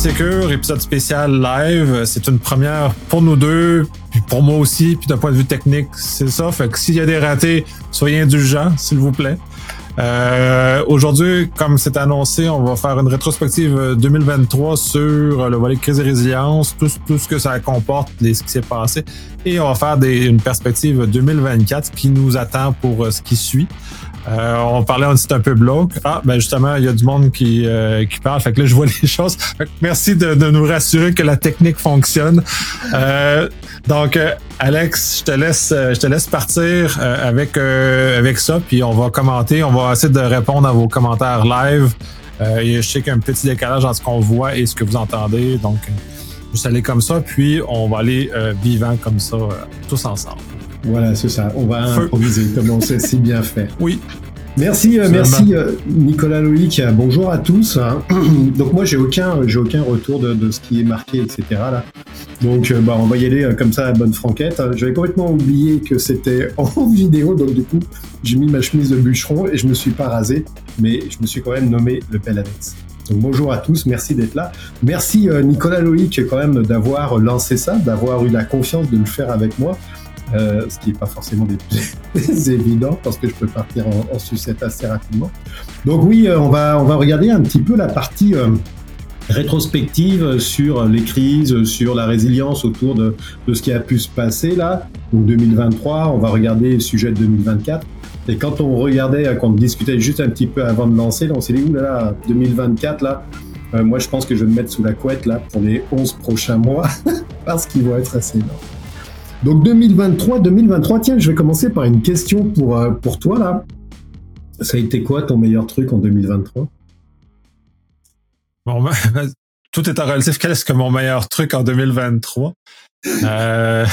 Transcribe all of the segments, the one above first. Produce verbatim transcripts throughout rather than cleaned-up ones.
Secure, épisode spécial live. C'est une première pour nous deux, puis pour moi aussi, puis d'un point de vue technique, c'est ça. Fait que s'il y a des ratés, soyez indulgents, s'il vous plaît. Euh, aujourd'hui, comme c'est annoncé, on va faire une rétrospective deux mille vingt-trois sur le volet crise et résilience, tout, tout ce que ça comporte, les, ce qui s'est passé, et on va faire des, une perspective deux mille vingt-quatre qui nous attend pour ce qui suit. Euh, on parlait, on dit un peu bloc. Ah, ben justement, il y a du monde qui euh, qui parle. Fait que là, je vois les choses. Fait que merci de, de nous rassurer que la technique fonctionne. Euh, donc, euh, Alex, je te laisse, je te laisse partir euh, avec euh, avec ça, puis on va commenter. On va essayer de répondre à vos commentaires live. Euh, et je sais qu'il y a un petit décalage entre ce qu'on voit et ce que vous entendez. Donc, juste aller comme ça, puis on va aller euh, vivant comme ça, euh, tous ensemble. Voilà, c'est ça. On va Feu. improviser comme on sait si bien faire. Oui. Merci, euh, merci euh, Nicolas Loïc. Bonjour à tous. Donc moi, j'ai aucun, j'ai aucun retour de, de ce qui est marqué, et cetera. Là. Donc, euh, bah, on va y aller euh, comme ça à bonne franquette. J'avais complètement oublié que c'était en vidéo, donc du coup, j'ai mis ma chemise de bûcheron et je me suis pas rasé, mais je me suis quand même nommé le Pelanex. Donc bonjour à tous, merci d'être là. Merci euh, Nicolas Loïc quand même d'avoir lancé ça, d'avoir eu la confiance de le faire avec moi. Euh, ce qui n'est pas forcément des plus évident parce que je peux partir en, en sucette assez rapidement. Donc oui, euh, on va on va regarder un petit peu la partie euh, rétrospective sur les crises, sur la résilience autour de, de ce qui a pu se passer là. Donc deux mille vingt-trois, on va regarder le sujet de deux mille vingt-quatre. Et quand on regardait, quand on discutait juste un petit peu avant de lancer, là, on s'est dit oulala, deux mille vingt-quatre là. Euh, moi, je pense que je vais me mettre sous la couette là pour les onze prochains mois parce qu'ils vont être assez longs. Donc deux mille vingt-trois, deux mille vingt-trois, tiens, je vais commencer par une question pour, euh, pour toi, là. Ça a été quoi ton meilleur truc en deux mille vingt-trois? Bon, ben, tout est en relatif. Quel est-ce que mon meilleur truc en deux mille vingt-trois? Euh,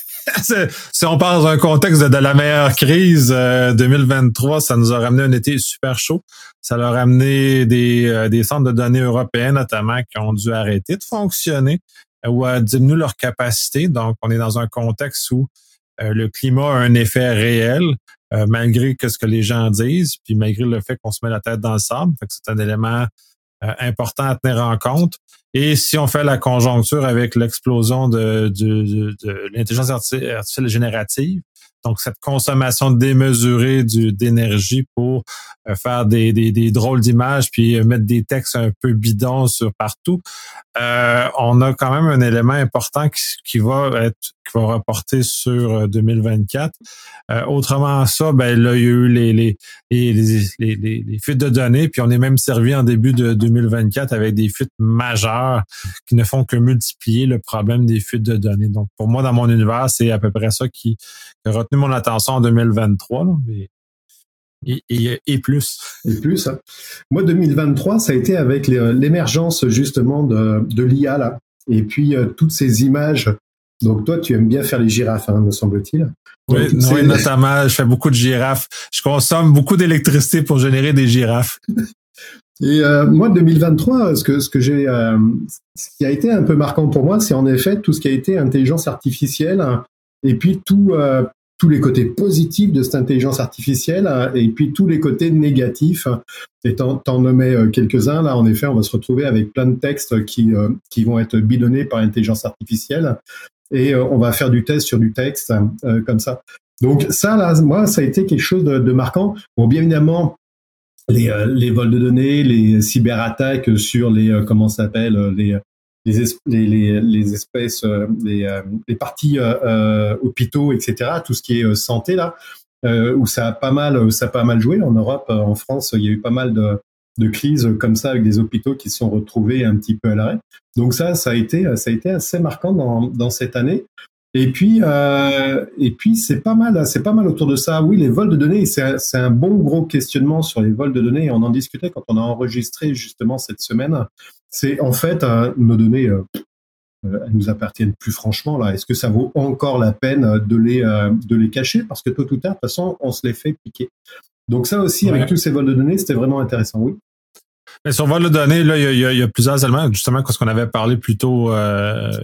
si on parle dans un contexte de, de la meilleure crise, euh, deux mille vingt-trois, ça nous a ramené un été super chaud. Ça a ramené des, euh, des centres de données européens, notamment, qui ont dû arrêter de fonctionner ou à diminuer leur capacité. Donc, on est dans un contexte où euh, le climat a un effet réel, euh, malgré que ce que les gens disent, puis malgré le fait qu'on se met la tête dans le sable. Fait que c'est un élément euh, important à tenir en compte. Et si on fait la conjoncture avec l'explosion de, de, de, de l'intelligence artificielle générative, donc cette consommation démesurée du, d'énergie pour euh, faire des, des, des drôles d'images puis euh, mettre des textes un peu bidons sur partout, euh, on a quand même un élément important qui, qui va être qui va reporter sur deux mille vingt-quatre. Euh, autrement ça, ben là, il y a eu les les, les, les, les, les, les fuites de données, puis on est même servi en début de deux mille vingt-quatre avec des fuites majeures qui ne font que multiplier le problème des fuites de données. Donc, pour moi, dans mon univers, c'est à peu près ça qui a retenu mon attention en deux mille vingt-trois. Là, mais Et, et, et plus. Et plus. Hein. Moi, deux mille vingt-trois, ça a été avec les, l'émergence justement de, de l'I A là, et puis euh, toutes ces images. Donc toi, tu aimes bien faire les girafes, hein, me semble-t-il. Oui, Donc, oui, notamment, je fais beaucoup de girafes. Je consomme beaucoup d'électricité pour générer des girafes. Et euh, moi, deux mille vingt-trois, ce que ce que j'ai, euh, ce qui a été un peu marquant pour moi, c'est en effet tout ce qui a été intelligence artificielle, hein, et puis tout. Euh, tous les côtés positifs de cette intelligence artificielle et puis tous les côtés négatifs. Et t'en, t'en nommais quelques-uns. Là, en effet, on va se retrouver avec plein de textes qui, euh, qui vont être bidonnés par l'intelligence artificielle et euh, on va faire du test sur du texte euh, comme ça. Donc ça, là, moi, ça a été quelque chose de, de marquant. Bon, bien évidemment, les, euh, les vols de données, les cyberattaques sur les, euh, comment ça s'appelle, les Les, es- les, les, les espèces, euh, les, euh, les parties euh, euh, hôpitaux, et cetera, tout ce qui est euh, santé là, euh, où ça a pas mal, ça a pas mal joué en Europe, euh, en France, il y a eu pas mal de, de crises comme ça avec des hôpitaux qui se sont retrouvés un petit peu à l'arrêt. Donc ça, ça a été, ça a été assez marquant dans, dans cette année. Et puis, euh, et puis c'est pas mal, c'est pas mal autour de ça. Oui, les vols de données, c'est un, c'est un bon gros questionnement sur les vols de données. On en discutait quand on a enregistré justement cette semaine. C'est en fait euh, nos données, euh, elles nous appartiennent plus franchement là. Est-ce que ça vaut encore la peine de les euh, de les cacher parce que tôt ou tard, de toute façon, on se les fait piquer. Donc ça aussi, ouais. Avec tous ces vols de données, c'était vraiment intéressant. Oui. Mais sur vol de données, là, il y a, il y a plusieurs éléments, justement, parce qu'on avait parlé plus tôt euh,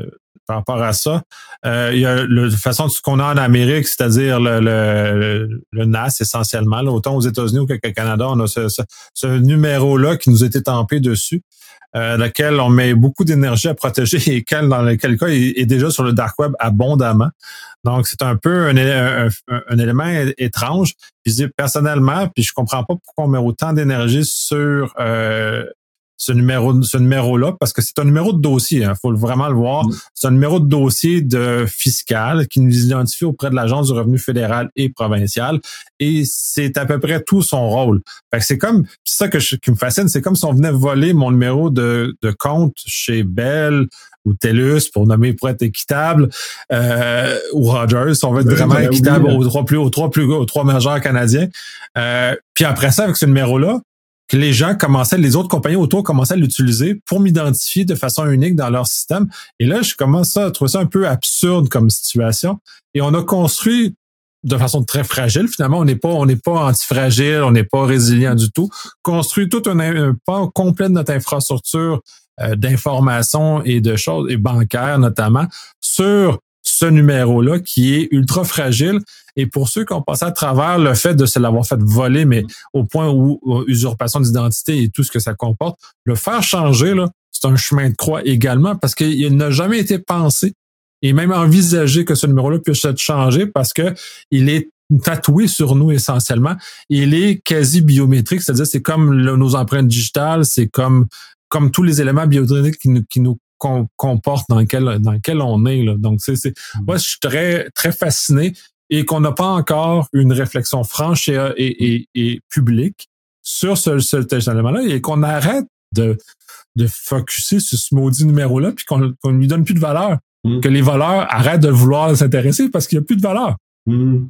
par rapport à ça. Euh, il y a le, de façon de ce qu'on a en Amérique, c'est-à-dire le, le, le N A S essentiellement. Là, autant aux États-Unis qu'au Canada, on a ce, ce, ce numéro-là qui nous a été tampé dessus, euh, lequel on met beaucoup d'énergie à protéger et quel, dans lequel cas, est, est déjà sur le dark web abondamment. Donc, c'est un peu un, un, un, un élément étrange. Puis, personnellement, puis je comprends pas pourquoi on met autant d'énergie sur euh, ce numéro, ce numéro-là, parce que c'est un numéro de dossier. Il hein, faut vraiment le voir. Mmh. C'est un numéro de dossier de fiscal qui nous identifie auprès de l'Agence du revenu fédéral et provincial. Et c'est à peu près tout son rôle. Fait que c'est comme, c'est ça que je, qui me fascine, c'est comme si on venait voler mon numéro de, de compte chez Bell ou TELUS, pour nommer pour être équitable, euh, ou Rogers, si on veut être oui, vraiment équitable oublié, aux trois plus, aux trois plus gros, aux trois majeurs canadiens. Euh, puis après ça, avec ce numéro-là, que les gens commençaient, les autres compagnies autour commençaient à l'utiliser pour m'identifier de façon unique dans leur système. Et là, je commence à trouver ça un peu absurde comme situation. Et on a construit de façon très fragile. Finalement, on n'est pas, on n'est pas antifragile, on n'est pas résilient du tout. Construit tout un, un pan complet de notre infrastructure euh, d'information et de choses, et bancaires notamment, sur ce numéro-là qui est ultra fragile. Et pour ceux qui ont passé à travers le fait de se l'avoir fait voler, mais au point où, où usurpation d'identité et tout ce que ça comporte, le faire changer, là, c'est un chemin de croix également parce qu'il n'a jamais été pensé et même envisagé que ce numéro-là puisse être changé parce que il est tatoué sur nous essentiellement. Il est quasi biométrique, c'est-à-dire c'est comme le, nos empreintes digitales, c'est comme comme tous les éléments biométriques qui nous, qui nous com- comportent dans lequel dans lequel on est là. Donc c'est c'est moi je suis très très fasciné. Et qu'on n'a pas encore une réflexion franche et, et, et, et publique sur ce, ce, cet élément-là et qu'on arrête de, de focusser sur ce maudit numéro-là puis qu'on, qu'on lui donne plus de valeur. Mmh. Que les voleurs arrêtent de vouloir s'intéresser parce qu'il n'y a plus de valeur. Mmh.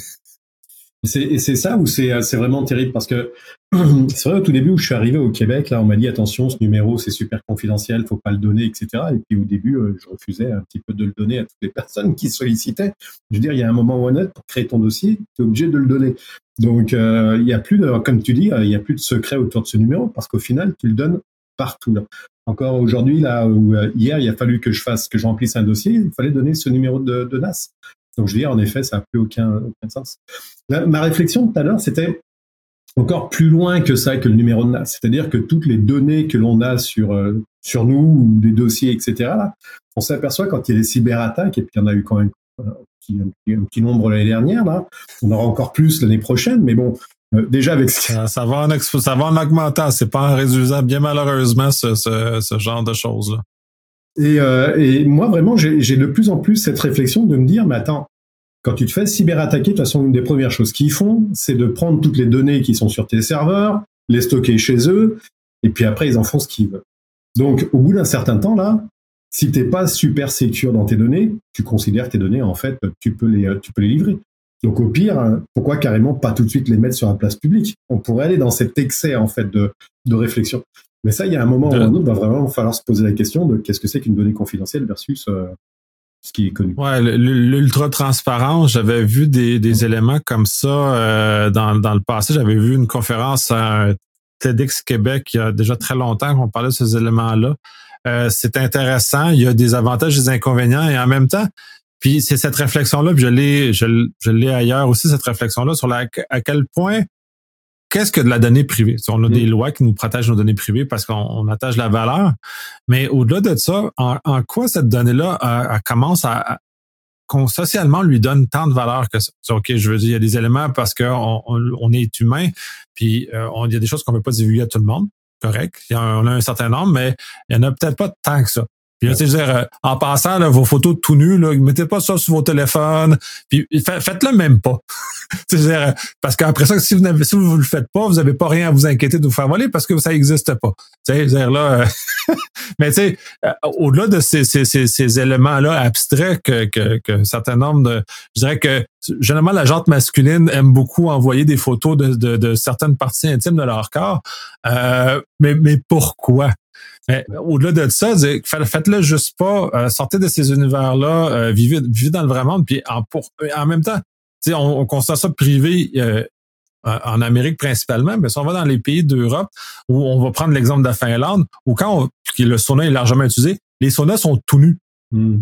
C'est, et c'est ça où c'est, c'est vraiment terrible parce que c'est vrai au tout début où je suis arrivé au Québec, là on m'a dit attention ce numéro c'est super confidentiel, faut pas le donner, et cetera. Et puis au début euh, je refusais un petit peu de le donner à toutes les personnes qui sollicitaient. Je veux dire il y a un moment où honnête pour créer ton dossier, tu es obligé de le donner. Donc euh, il y a plus de, comme tu dis, il y a plus de secret autour de ce numéro parce qu'au final tu le donnes partout là. Encore aujourd'hui là où euh, hier il a fallu que je fasse, que je remplisse un dossier, il fallait donner ce numéro de, de N A S. Donc, je veux dire, en effet, ça n'a plus aucun, aucun sens. Là, ma réflexion tout à l'heure, c'était encore plus loin que ça, que le numéro de N A S. C'est-à-dire que toutes les données que l'on a sur, euh, sur nous, ou des dossiers, et cetera, là, on s'aperçoit quand il y a des cyberattaques, et puis il y en a eu quand même un petit, un petit, un petit nombre l'année dernière, là. On aura encore plus l'année prochaine, mais bon, euh, déjà avec ça, ça va en expo, ça va en augmentant. C'est pas en réduisant, bien malheureusement, ce, ce, ce genre de choses-là. Et, euh, et moi, vraiment, j'ai, j'ai de plus en plus cette réflexion de me dire, mais attends, quand tu te fais cyberattaquer, de toute façon, une des premières choses qu'ils font, c'est de prendre toutes les données qui sont sur tes serveurs, les stocker chez eux, et puis après, ils en font ce qu'ils veulent. Donc, au bout d'un certain temps, là, si t'es pas super sécure dans tes données, tu considères que tes données, en fait, tu peux les, tu peux les livrer. Donc, au pire, pourquoi carrément pas tout de suite les mettre sur la place publique? On pourrait aller dans cet excès, en fait, de, de réflexion. Mais ça, il y a un moment où un autre, va vraiment falloir se poser la question de qu'est-ce que c'est qu'une donnée confidentielle versus euh, ce qui est connu. Ouais, l'ultra-transparence, j'avais vu des, des mmh. éléments comme ça euh, dans, dans le passé. J'avais vu une conférence à TEDx Québec il y a déjà très longtemps qu'on parlait de ces éléments-là. Euh, c'est intéressant, il y a des avantages et des inconvénients et en même temps, puis c'est cette réflexion-là, puis je l'ai, je, je l'ai ailleurs aussi, cette réflexion-là sur la, à quel point qu'est-ce que de la donnée privée? On a mmh. des lois qui nous protègent nos données privées parce qu'on on attache la valeur. Mais au-delà de ça, en, en quoi cette donnée-là elle, elle commence à, à qu'on socialement lui donne tant de valeur que ça? OK, je veux dire, il y a des éléments parce qu'on on, on est humain, puis euh, on, il y a des choses qu'on ne peut pas divulguer à tout le monde. Correct. Il y a un, on a un certain nombre, mais il n'y en a peut-être pas tant que ça. Puis là, tu sais, je veux dire, en passant, là, vos photos de tout nus, là, mettez pas ça sur vos téléphones, puis faites-le même pas. Tu sais, parce qu'après ça, si vous n'avez, si vous le faites pas, vous n'avez pas rien à vous inquiéter de vous faire voler parce que ça n'existe pas. Tu sais, je veux dire, là, euh, mais tu sais, euh, au-delà de ces, ces, ces, ces éléments-là abstraits que, que, que un certain nombre de, je dirais que généralement la gente masculine aime beaucoup envoyer des photos de, de, de certaines parties intimes de leur corps. Euh, mais, mais pourquoi? Mais au-delà de ça, faites-le juste pas, euh, sortez de ces univers-là, euh, vivez, vivez dans le vrai monde, puis en, pour, en même temps, on, on constate ça privé euh, en Amérique principalement, mais si on va dans les pays d'Europe, où on va prendre l'exemple de la Finlande, où quand on, le sauna est largement utilisé, les saunas sont tout nus. Mm.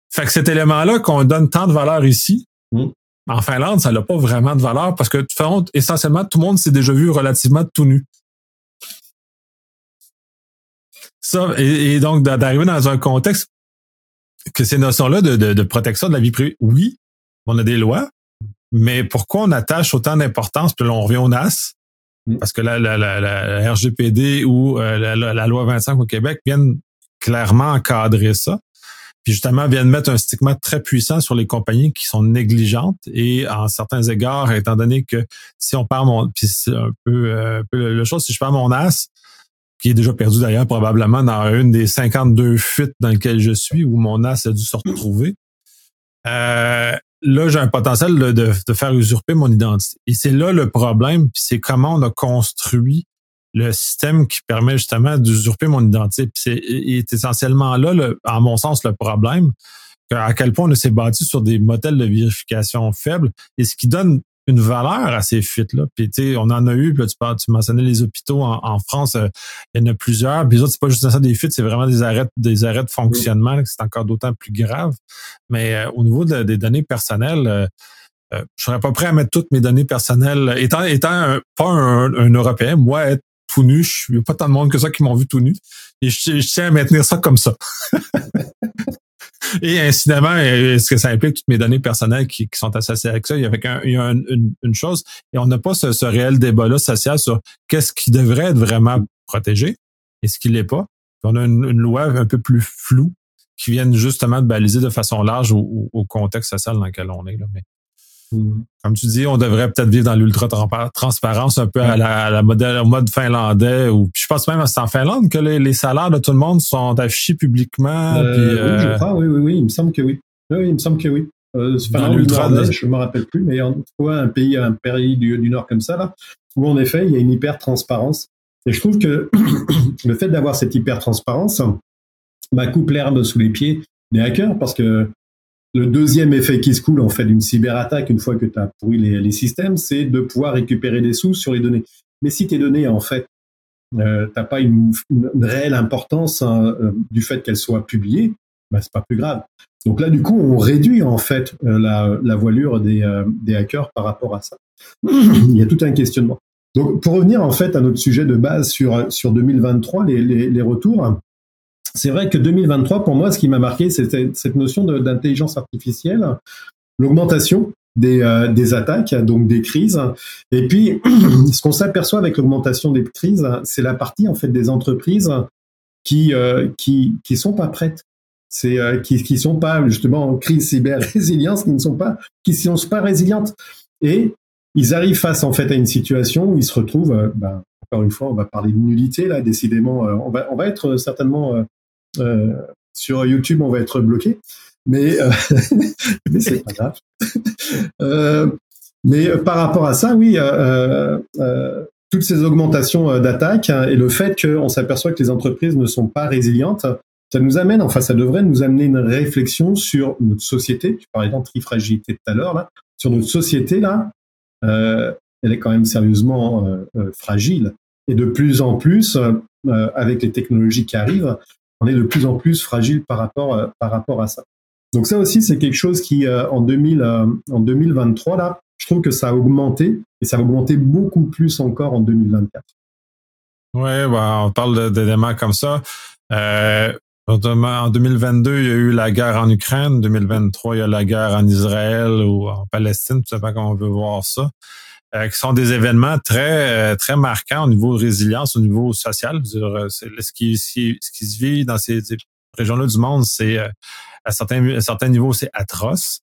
Fait que cet élément-là qu'on donne tant de valeur ici, mmh. en Finlande, ça n'a pas vraiment de valeur parce que de toute façon, essentiellement, tout le monde s'est déjà vu relativement tout nu. Ça, et, et donc d'arriver dans un contexte que ces notions-là de, de, de protection de la vie privée, oui, on a des lois, mais pourquoi on attache autant d'importance, puis là on revient au N A S, mmh. parce que la, la, la, la R G P D ou euh, la, la loi vingt-cinq au Québec viennent clairement encadrer ça. Puis justement, viennent mettre un stigmate très puissant sur les compagnies qui sont négligentes et en certains égards, étant donné que si on perd mon... Puis c'est un peu, euh, un peu le chose, si je perds mon N A S, qui est déjà perdu d'ailleurs probablement dans une des cinquante-deux fuites dans lesquelles je suis, où mon N A S a dû se retrouver, euh, là, j'ai un potentiel de, de, de faire usurper mon identité. Et c'est là le problème, puis c'est comment on a construit le système qui permet justement d'usurper mon identité. Puis c'est est essentiellement là, le, à mon sens, le problème, à quel point on s'est bâti sur des modèles de vérification faibles, et ce qui donne une valeur à ces fuites-là. Puis tu sais, on en a eu, puis là, tu, parles, tu mentionnais les hôpitaux en, en France, euh, il y en a plusieurs. Puis les autres, c'est pas juste ça des fuites, c'est vraiment des arrêts, des arrêts de fonctionnement, oui. C'est encore d'autant plus grave. Mais euh, au niveau de, des données personnelles, euh, euh, je serais pas prêt à mettre toutes mes données personnelles. Étant, étant un, pas un, un Européen, moi, être tout nu, il n'y a pas tant de monde que ça qui m'ont vu tout nu. Et je, je tiens à maintenir ça comme ça. Et incidemment, est-ce que ça implique toutes mes données personnelles qui, qui sont associées avec ça? Il y a, un, il y a un, une, une chose, et on n'a pas ce, ce réel débat-là social sur qu'est-ce qui devrait être vraiment protégé et ce qui l'est pas. Puis on a une, une loi un peu plus floue qui vient justement de baliser de façon large au, au contexte social dans lequel on est. Là. Mais mmh. Comme tu dis, on devrait peut-être vivre dans l'ultra-transparence un peu à la, à la modèle, au mode finlandais. Ou, puis je pense même que c'est en Finlande que les, les salaires de tout le monde sont affichés publiquement. Euh, puis, oui, euh, je crois, oui, oui, oui, il me semble que oui. Oui, il me semble que oui. Euh, dans l'ultra, de... je ne me rappelle plus, mais en tout cas, un pays, un pays du, du Nord comme ça, là, où en effet, il y a une hyper-transparence. Et je trouve que le fait d'avoir cette hyper-transparence bah, coupe l'herbe sous les pieds des hackers, parce que le deuxième effet qui se coule en fait d'une cyberattaque, une fois que tu as pourri les, les systèmes, c'est de pouvoir récupérer des sous sur les données. Mais si tes données, en fait, euh, t'as pas une, une réelle importance hein, euh, du fait qu'elles soient publiées, bah, c'est pas plus grave. Donc là, du coup, on réduit en fait euh, la, la voilure des, euh, des hackers par rapport à ça. Il y a tout un questionnement. Donc, pour revenir en fait à notre sujet de base sur sur deux mille vingt-trois, les, les, les retours. C'est vrai que deux mille vingt-trois, pour moi, ce qui m'a marqué, c'était cette notion de, d'intelligence artificielle, l'augmentation des, euh, des attaques, donc des crises. Et puis, ce qu'on s'aperçoit avec l'augmentation des crises, c'est la partie en fait des entreprises qui euh, qui qui sont pas prêtes, c'est euh, qui qui sont pas justement en crise cyber résilience, qui ne sont pas qui sont pas résilientes. Et ils arrivent face en fait à une situation où ils se retrouvent. Euh, ben, encore une fois, on va parler de nullité là. Décidément, euh, on va on va être certainement euh, Euh, sur YouTube, on va être bloqué, mais, euh, mais c'est pas grave. euh, mais par rapport à ça, oui, euh, euh, toutes ces augmentations d'attaques hein, et le fait qu'on s'aperçoit que les entreprises ne sont pas résilientes, ça nous amène, enfin, ça devrait nous amener une réflexion sur notre société. Tu parlais d'antifragilité tout à l'heure, là, sur notre société, là, euh, elle est quand même sérieusement euh, euh, fragile. Et de plus en plus, euh, avec les technologies qui arrivent, on est de plus en plus fragile par rapport, euh, par rapport à ça. Donc ça aussi, c'est quelque chose qui, euh, en, deux mille, euh, en deux mille vingt-trois, là, je trouve que ça a augmenté, et ça va augmenter beaucoup plus encore en deux mille vingt-quatre. Oui, ben, on parle d'éléments comme ça. Euh, en deux mille vingt-deux, il y a eu la guerre en Ukraine. En deux mille vingt-trois, il y a la guerre en Israël ou en Palestine, tout simplement comme on veut voir ça. Euh, qui sont des événements très très marquants au niveau résilience, au niveau social. Dire, c'est, ce, qui, ce, qui, ce qui se vit dans ces, ces régions-là du monde, c'est à certains, à certains niveaux, c'est atroce.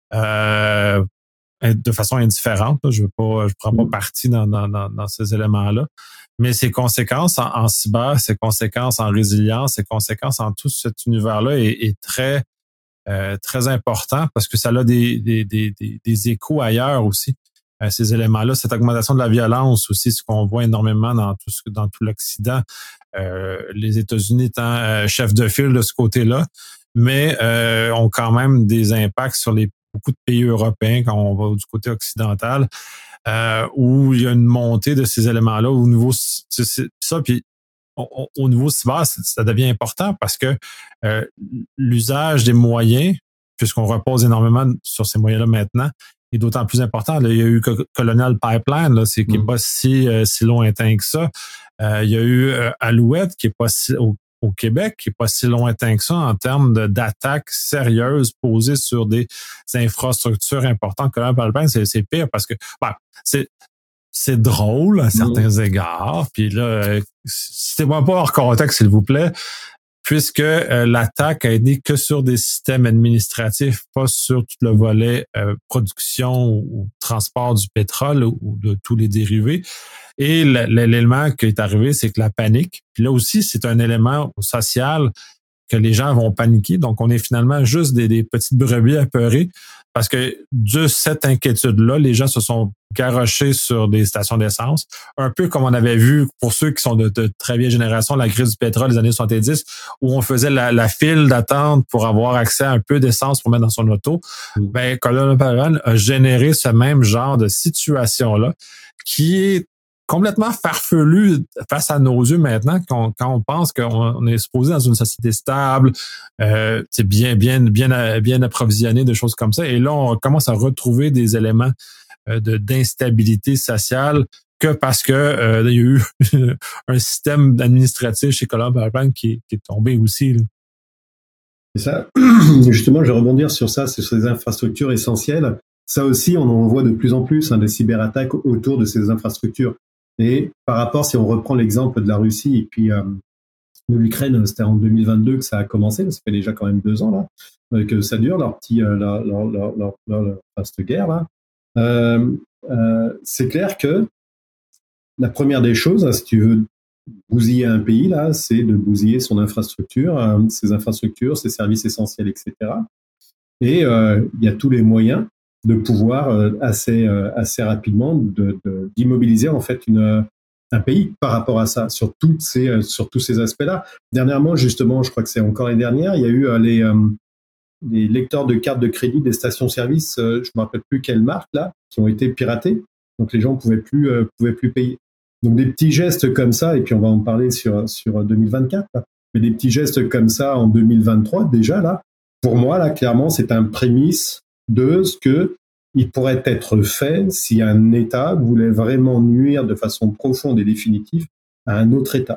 Euh, de façon indifférente. Là, je veux pas, je prends pas parti dans, dans, dans, dans ces éléments-là. Mais ses conséquences en, en cyber, ses conséquences en résilience, ses conséquences en tout cet univers-là est, est très euh, très important parce que ça a des, des, des, des, des échos ailleurs aussi. Ces éléments-là, cette augmentation de la violence aussi, ce qu'on voit énormément dans tout ce, dans tout l'Occident, euh, les États-Unis étant euh, chef de file de ce côté-là, mais euh, ont quand même des impacts sur les beaucoup de pays européens quand on va du côté occidental, euh, où il y a une montée de ces éléments-là au niveau c'est, c'est, ça, puis au, au niveau cyber, ça devient important parce que euh, l'usage des moyens puisqu'on repose énormément sur ces moyens-là maintenant, est d'autant plus important. Là, il y a eu Colonial Pipeline, là, c'est qui n'est pas si, euh, si lointain que ça. Euh, il y a eu euh, Alouette, qui est pas si, au, au Québec, qui est pas si lointain que ça en termes de, d'attaques sérieuses posées sur des infrastructures importantes. Colonial Pipeline, c'est, c'est pire parce que ben, c'est c'est drôle à certains mmh. égards. Puis là, euh, citez-moi pas hors contexte, s'il vous plaît, puisque euh, l'attaque a été que sur des systèmes administratifs, pas sur tout le volet euh, production ou transport du pétrole ou, ou de tous les dérivés. Et l'élément qui est arrivé, c'est que la panique, puis là aussi, c'est un élément social que les gens vont paniquer. Donc, on est finalement juste des, des petites brebis apeurées parce que de cette inquiétude-là, les gens se sont garochés sur des stations d'essence, un peu comme on avait vu pour ceux qui sont de, de très vieille génération, la crise du pétrole des années soixante-dix, où on faisait la, la file d'attente pour avoir accès à un peu d'essence pour mettre dans son auto. Mmh. Ben, Colonial Pipeline a généré ce même genre de situation-là qui est complètement farfelu face à nos yeux maintenant quand, quand on pense qu'on est supposé dans une société stable, euh, c'est bien, bien, bien, bien approvisionné de choses comme ça. Et là, on commence à retrouver des éléments euh, de, d'instabilité sociale que parce que euh, il y a eu un système administratif chez Colonial Pipeline qui, qui est tombé aussi. Là. Et ça, justement, je vais rebondir sur ça, c'est sur les infrastructures essentielles. Ça aussi, on en voit de plus en plus, hein, des cyberattaques autour de ces infrastructures. Et par rapport, si on reprend l'exemple de la Russie et puis euh, de l'Ukraine, c'était en deux mille vingt-deux que ça a commencé, ça fait déjà quand même deux ans là, que ça dure, leur petit, euh, leur, leur, leur, leur, leur vaste guerre là. Euh, euh, c'est clair que la première des choses, si tu veux bousiller un pays là, c'est de bousiller son infrastructure, euh, ses infrastructures, ses services essentiels, et cetera. Et euh, il y a tous les moyens de pouvoir euh, assez euh, assez rapidement de, de, d'immobiliser en fait une un pays par rapport à ça sur toutes ces euh, sur tous ces aspects-là. Dernièrement, justement, je crois que c'est encore l'année dernière, il y a eu euh, les euh, les lecteurs de cartes de crédit des stations-service, euh, je me rappelle plus quelle marque là, qui ont été piratés. Donc les gens pouvaient plus euh, pouvaient plus payer. Donc des petits gestes comme ça, et puis on va en parler sur sur deux mille vingt-quatre. Là, mais des petits gestes comme ça en deux mille vingt-trois déjà là, pour moi là clairement c'est un prémisse de ce que il pourrait être fait si un État voulait vraiment nuire de façon profonde et définitive à un autre État.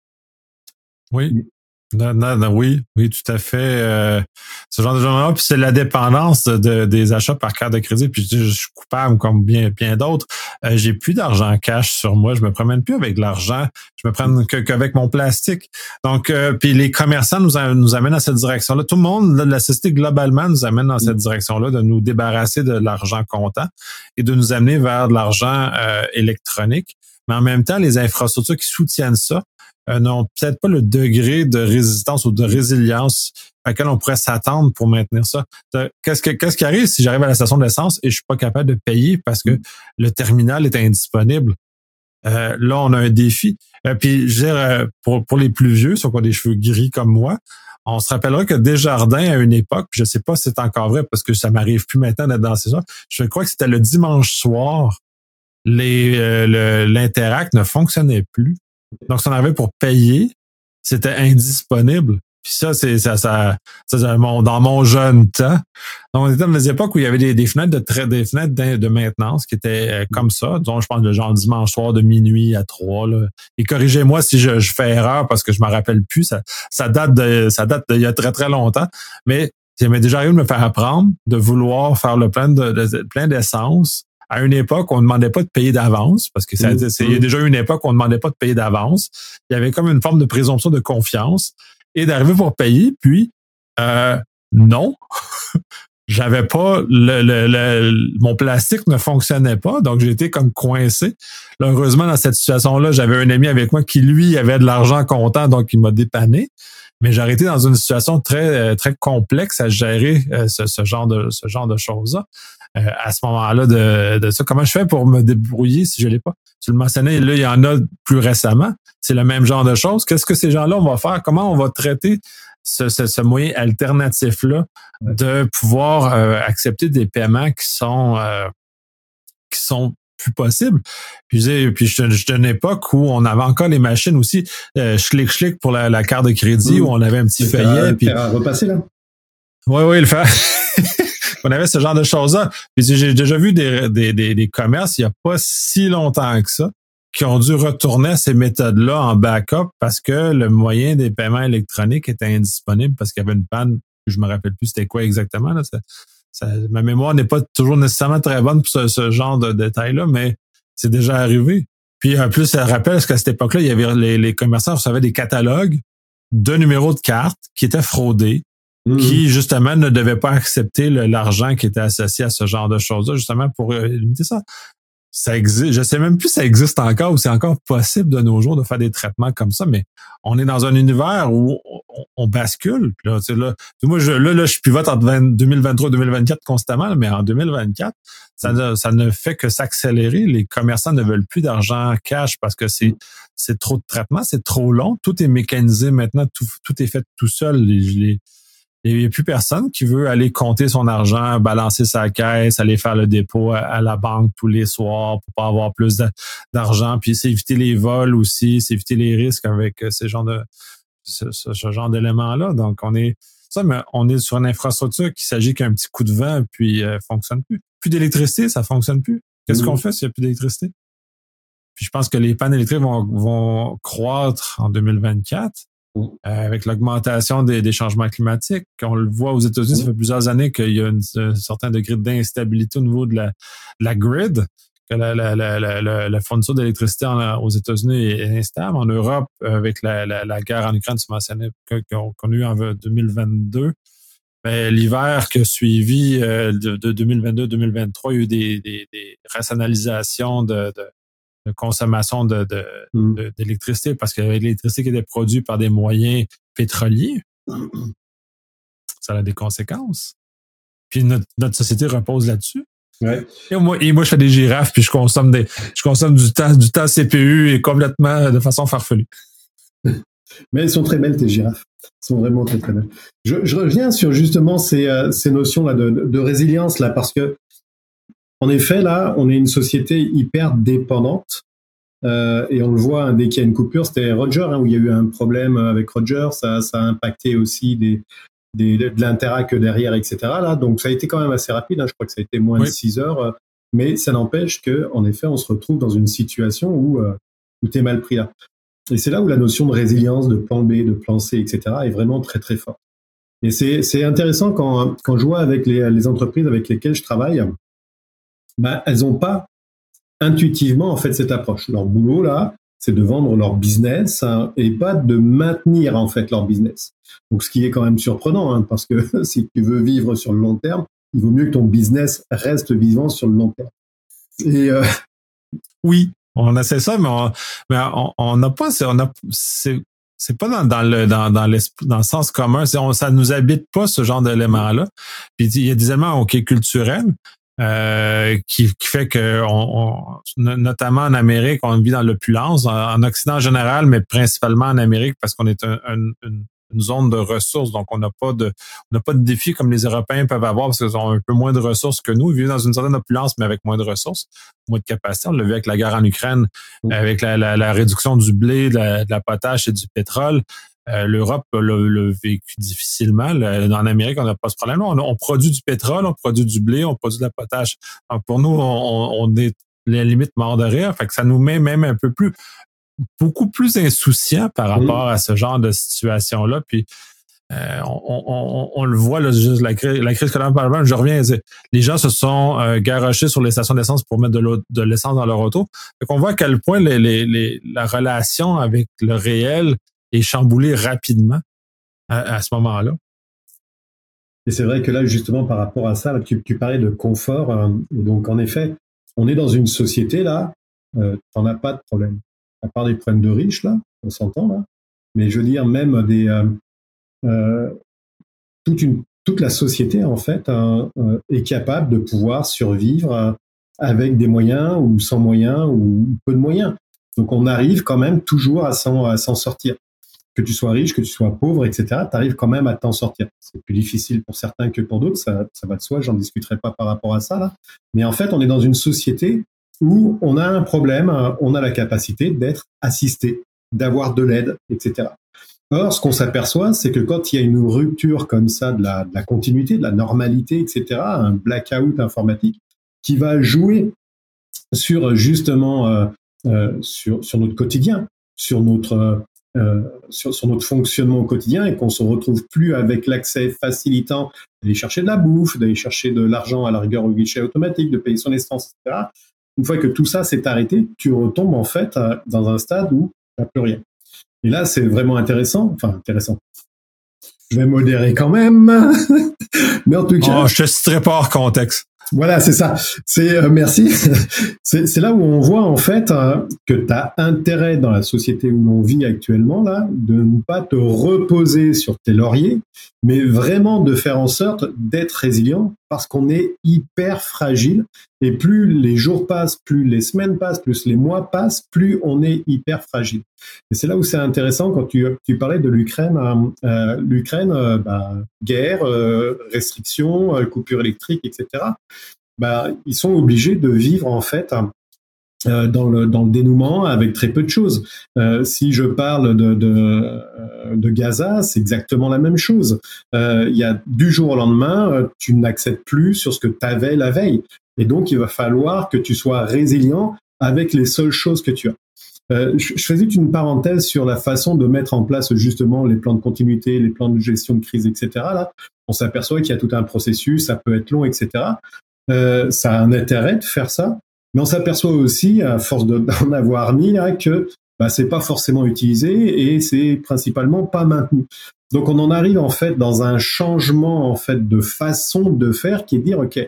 Oui. Non, non, non, oui, oui, tout à fait. Euh, ce genre de genre-là, puis c'est la dépendance de, des achats par carte de crédit. Puis je, je suis coupable comme bien, bien d'autres. Euh, j'ai plus d'argent cash sur moi. Je me promène plus avec de l'argent. Je me promène que, qu'avec mon plastique. Donc, euh, puis les commerçants nous, a, nous amènent dans cette direction-là. Tout le monde, la société globalement, nous amène dans cette direction-là de nous débarrasser de l'argent comptant et de nous amener vers de l'argent euh, électronique. Mais en même temps, les infrastructures qui soutiennent ça Euh, n'ont peut-être pas le degré de résistance ou de résilience à laquelle on pourrait s'attendre pour maintenir ça. Qu'est-ce, que, qu'est-ce qui arrive si j'arrive à la station d'essence et je suis pas capable de payer parce que le terminal est indisponible? Euh, là, on a un défi. Euh, puis, je veux dire, pour, pour les plus vieux, ceux qui ont des cheveux gris comme moi, on se rappellera que Desjardins, à une époque, je sais pas si c'est encore vrai parce que ça m'arrive plus maintenant d'être dans ces heures, je crois que c'était le dimanche soir, les, euh, le, l'Interact ne fonctionnait plus. Donc, si on arrivait pour payer, c'était indisponible. Puis ça, c'est ça, ça, ça c'est mon, dans mon jeune temps. Donc, on était dans des époques où il y avait des, des fenêtres de tra- des fenêtres de, de maintenance qui étaient euh, comme ça. Donc, je pense le genre dimanche soir de minuit à trois. Là. Et corrigez-moi si je, je fais erreur parce que je me rappelle plus. Ça, ça date de, ça date d'il y a très très longtemps. Mais ça m'est déjà arrivé de me faire apprendre de vouloir faire le plein de, de, de plein d'essence. À une époque, on ne demandait pas de payer d'avance, parce que ça, mmh. c'est, il y a déjà eu une époque où on ne demandait pas de payer d'avance. Il y avait comme une forme de présomption de confiance. Et d'arriver pour payer, puis euh, non, j'avais pas le, le, le mon plastique ne fonctionnait pas, donc j'étais comme coincé. Là, heureusement, dans cette situation-là, j'avais un ami avec moi qui, lui, avait de l'argent comptant, donc il m'a dépanné. Mais j'ai été dans une situation très très complexe à gérer euh, ce, ce genre de ce genre de choses-là. Euh, à ce moment-là de, de ça, comment je fais pour me débrouiller si je l'ai pas? Tu le mentionnais, là, il y en a plus récemment. C'est le même genre de choses. Qu'est-ce que ces gens-là, on va faire? Comment on va traiter ce, ce, ce moyen alternatif-là de pouvoir euh, accepter des paiements qui sont euh, qui sont plus possibles? Puis, puis je suis d'une époque où on avait encore les machines aussi, euh, schlick schlick pour la, la carte de crédit, mmh. où on avait un petit c'est feuillet. Puis à repasser là. Oui, oui, le faire. On avait ce genre de choses-là. Puis j'ai déjà vu des, des, des, des commerces il n'y a pas si longtemps que ça qui ont dû retourner à ces méthodes-là en backup parce que le moyen des paiements électroniques était indisponible parce qu'il y avait une panne. Je me rappelle plus c'était quoi exactement. Là. Ça, ça, ma mémoire n'est pas toujours nécessairement très bonne pour ce, ce genre de détails-là, mais c'est déjà arrivé. Puis en plus, ça rappelle parce qu'à cette époque-là, il y avait les, les commerçants recevaient des catalogues de numéros de cartes qui étaient fraudés, mmh. qui justement ne devaient pas accepter le, l'argent qui était associé à ce genre de choses-là, justement pour euh, limiter ça. Ça existe, je sais même plus si ça existe encore ou c'est encore possible de nos jours de faire des traitements comme ça, mais on est dans un univers où on, on bascule. Puis là, tu sais, là, moi, je, là, là, je pivote entre deux mille vingt-trois et deux mille vingt-quatre constamment, mais en deux mille vingt-quatre, ça ne, ça ne fait que s'accélérer. Les commerçants ne veulent plus d'argent cash parce que c'est, c'est trop de traitements, c'est trop long. Tout est mécanisé maintenant, tout, tout est fait tout seul. Les, les, il n'y a plus personne qui veut aller compter son argent, balancer sa caisse, aller faire le dépôt à, à la banque tous les soirs pour pas avoir plus de, d'argent. Puis c'est éviter les vols aussi, c'est éviter les risques avec ces genres de ce, ce, ce genre d'éléments-là. Donc on est ça, mais on est sur une infrastructure qui s'agit qu'un petit coup de vent puis euh, fonctionne plus. Plus d'électricité, ça fonctionne plus. Qu'est-ce mmh. qu'on fait s'il n'y a plus d'électricité? Puis je pense que les pannes électriques vont, vont croître en deux mille vingt-quatre. Euh, avec l'augmentation des, des changements climatiques. On le voit aux États-Unis, ça fait plusieurs années qu'il y a une, un certain degré d'instabilité au niveau de la, de la grid, que la, la, la, la, la fourniture d'électricité en, aux États-Unis est instable. En Europe, avec la, la, la guerre en Ukraine, tu mentionnais qu'on, qu'on a eu en deux mille vingt-deux, ben, l'hiver qui a suivi euh, de, de deux mille vingt-deux à deux mille vingt-trois, il y a eu des, des, des rationalisations de, de de consommation de, de, mm. de, d'électricité parce que l'électricité qui était produite par des moyens pétroliers, ça a des conséquences. Puis notre, notre société repose là-dessus. Ouais. Et moi, et moi, je fais des girafes puis je consomme des, je consomme du temps, du temps C P U et complètement de façon farfelue. Mais elles sont très belles, tes girafes. Elles sont vraiment très, très belles. Je, je reviens sur justement ces, euh, ces notions-là de, de résilience, là, parce que en effet, là, on est une société hyper dépendante euh, et on le voit hein, dès qu'il y a une coupure. C'était Roger hein, où il y a eu un problème avec Roger, ça, ça a impacté aussi des, des, de l'interac derrière, et cetera. Là, donc ça a été quand même assez rapide. Hein, je crois que ça a été moins oui. de six heures, mais ça n'empêche que, en effet, on se retrouve dans une situation où euh, où t'es mal pris là. Et c'est là où la notion de résilience, de plan B, de plan C, et cetera, est vraiment très très forte. Et c'est c'est intéressant quand quand je vois avec les les entreprises avec lesquelles je travaille. Ben, elles n'ont pas intuitivement en fait cette approche. Leur boulot là, c'est de vendre leur business hein, et pas de maintenir en fait leur business. Donc ce qui est quand même surprenant hein, parce que si tu veux vivre sur le long terme, il vaut mieux que ton business reste vivant sur le long terme. Et euh... oui, on essaie ça, mais on mais on n'a pas, c'est, on a, c'est c'est pas dans, dans le dans dans l'esprit, dans le sens commun. C'est, on, ça nous habite pas ce genre d'éléments là. Puis il y a des éléments ok culturels. Euh, qui, qui fait que on, on, notamment en Amérique, on vit dans l'opulence, en, en Occident en général, mais principalement en Amérique parce qu'on est un, un, une, une zone de ressources, donc on n'a pas de on n'a pas de défis comme les Européens peuvent avoir parce qu'ils ont un peu moins de ressources que nous. Ils vivent dans une certaine opulence, mais avec moins de ressources, moins de capacité. On l'a vu avec la guerre en Ukraine, mmh. avec la, la, la réduction du blé, de la, de la potache et du pétrole. Euh, L'Europe l'a, l'a vécu difficilement. Le, en Amérique, on n'a pas ce problème-là. On, on produit du pétrole, on produit du blé, on produit de la potache. Donc, pour nous, on, on est la limite mort de rire. Fait que ça nous met même un peu plus, beaucoup plus insouciants par rapport mmh. à ce genre de situation-là. Puis, euh, on, on, on le voit, là, juste la, la crise coloniale, je reviens, les gens se sont euh, garochés sur les stations d'essence pour mettre de, de l'essence dans leur auto. Fait qu'on voit à quel point les, les, les, la relation avec le réel est chamboulé rapidement à, à ce moment-là. Et c'est vrai que là, justement, par rapport à ça, là, tu, tu parlais de confort. Euh, donc, en effet, on est dans une société, là, euh, t'en as pas de problème. À part des problèmes de riches, là, on s'entend, là. Mais je veux dire, même des... Euh, euh, toute, une, toute la société, en fait, euh, euh, est capable de pouvoir survivre euh, avec des moyens ou sans moyens ou peu de moyens. Donc, on arrive quand même toujours à s'en, à s'en sortir. Que tu sois riche, que tu sois pauvre, et cetera, tu arrives quand même à t'en sortir. C'est plus difficile pour certains que pour d'autres, ça, ça va de soi, j'en discuterai pas par rapport à ça, là. Mais en fait, on est dans une société où on a un problème, on a la capacité d'être assisté, d'avoir de l'aide, et cetera. Or, ce qu'on s'aperçoit, c'est que quand il y a une rupture comme ça de la, de la continuité, de la normalité, et cetera, un blackout informatique qui va jouer sur justement euh, euh, sur, sur notre quotidien, sur notre euh, sur, sur notre fonctionnement au quotidien, et qu'on se retrouve plus avec l'accès facilitant d'aller chercher de la bouffe, d'aller chercher de l'argent à la rigueur au guichet automatique, de payer son essence, et cetera. Une fois que tout ça s'est arrêté, tu retombes en fait dans un stade où tu n'as plus rien. Et là, c'est vraiment intéressant. Enfin, intéressant. Je vais modérer quand même. Mais en tout cas. Oh, je te citerai pas hors contexte. Voilà, c'est ça. C'est euh, merci. c'est, c'est là où on voit en fait euh, que tu as intérêt dans la société où l'on vit actuellement là de ne pas te reposer sur tes lauriers, mais vraiment de faire en sorte d'être résilient parce qu'on est hyper fragile et plus les jours passent, plus les semaines passent, plus les mois passent, plus on est hyper fragile. Et c'est là où c'est intéressant quand tu, tu parlais de l'Ukraine, euh, l'Ukraine, euh, bah, guerre, euh, restrictions, euh, coupure électrique, et cetera. Bah, ils sont obligés de vivre en fait euh, dans le dans le dénouement avec très peu de choses. Euh, si je parle de de, de Gaza, c'est exactement la même chose. Euh, il y a du jour au lendemain, euh, tu n'accèdes plus sur ce que tu avais la veille, et donc il va falloir que tu sois résilient avec les seules choses que tu as. Euh, je, je faisais une parenthèse sur la façon de mettre en place justement les plans de continuité, les plans de gestion de crise, et cetera. Là, on s'aperçoit qu'il y a tout un processus, ça peut être long, et cetera. Euh, ça a un intérêt de faire ça, mais on s'aperçoit aussi, à force de, d'en avoir mis, là, que bah, c'est pas forcément utilisé et c'est principalement pas maintenu. Donc on en arrive en fait dans un changement en fait de façon de faire qui est de dire ok,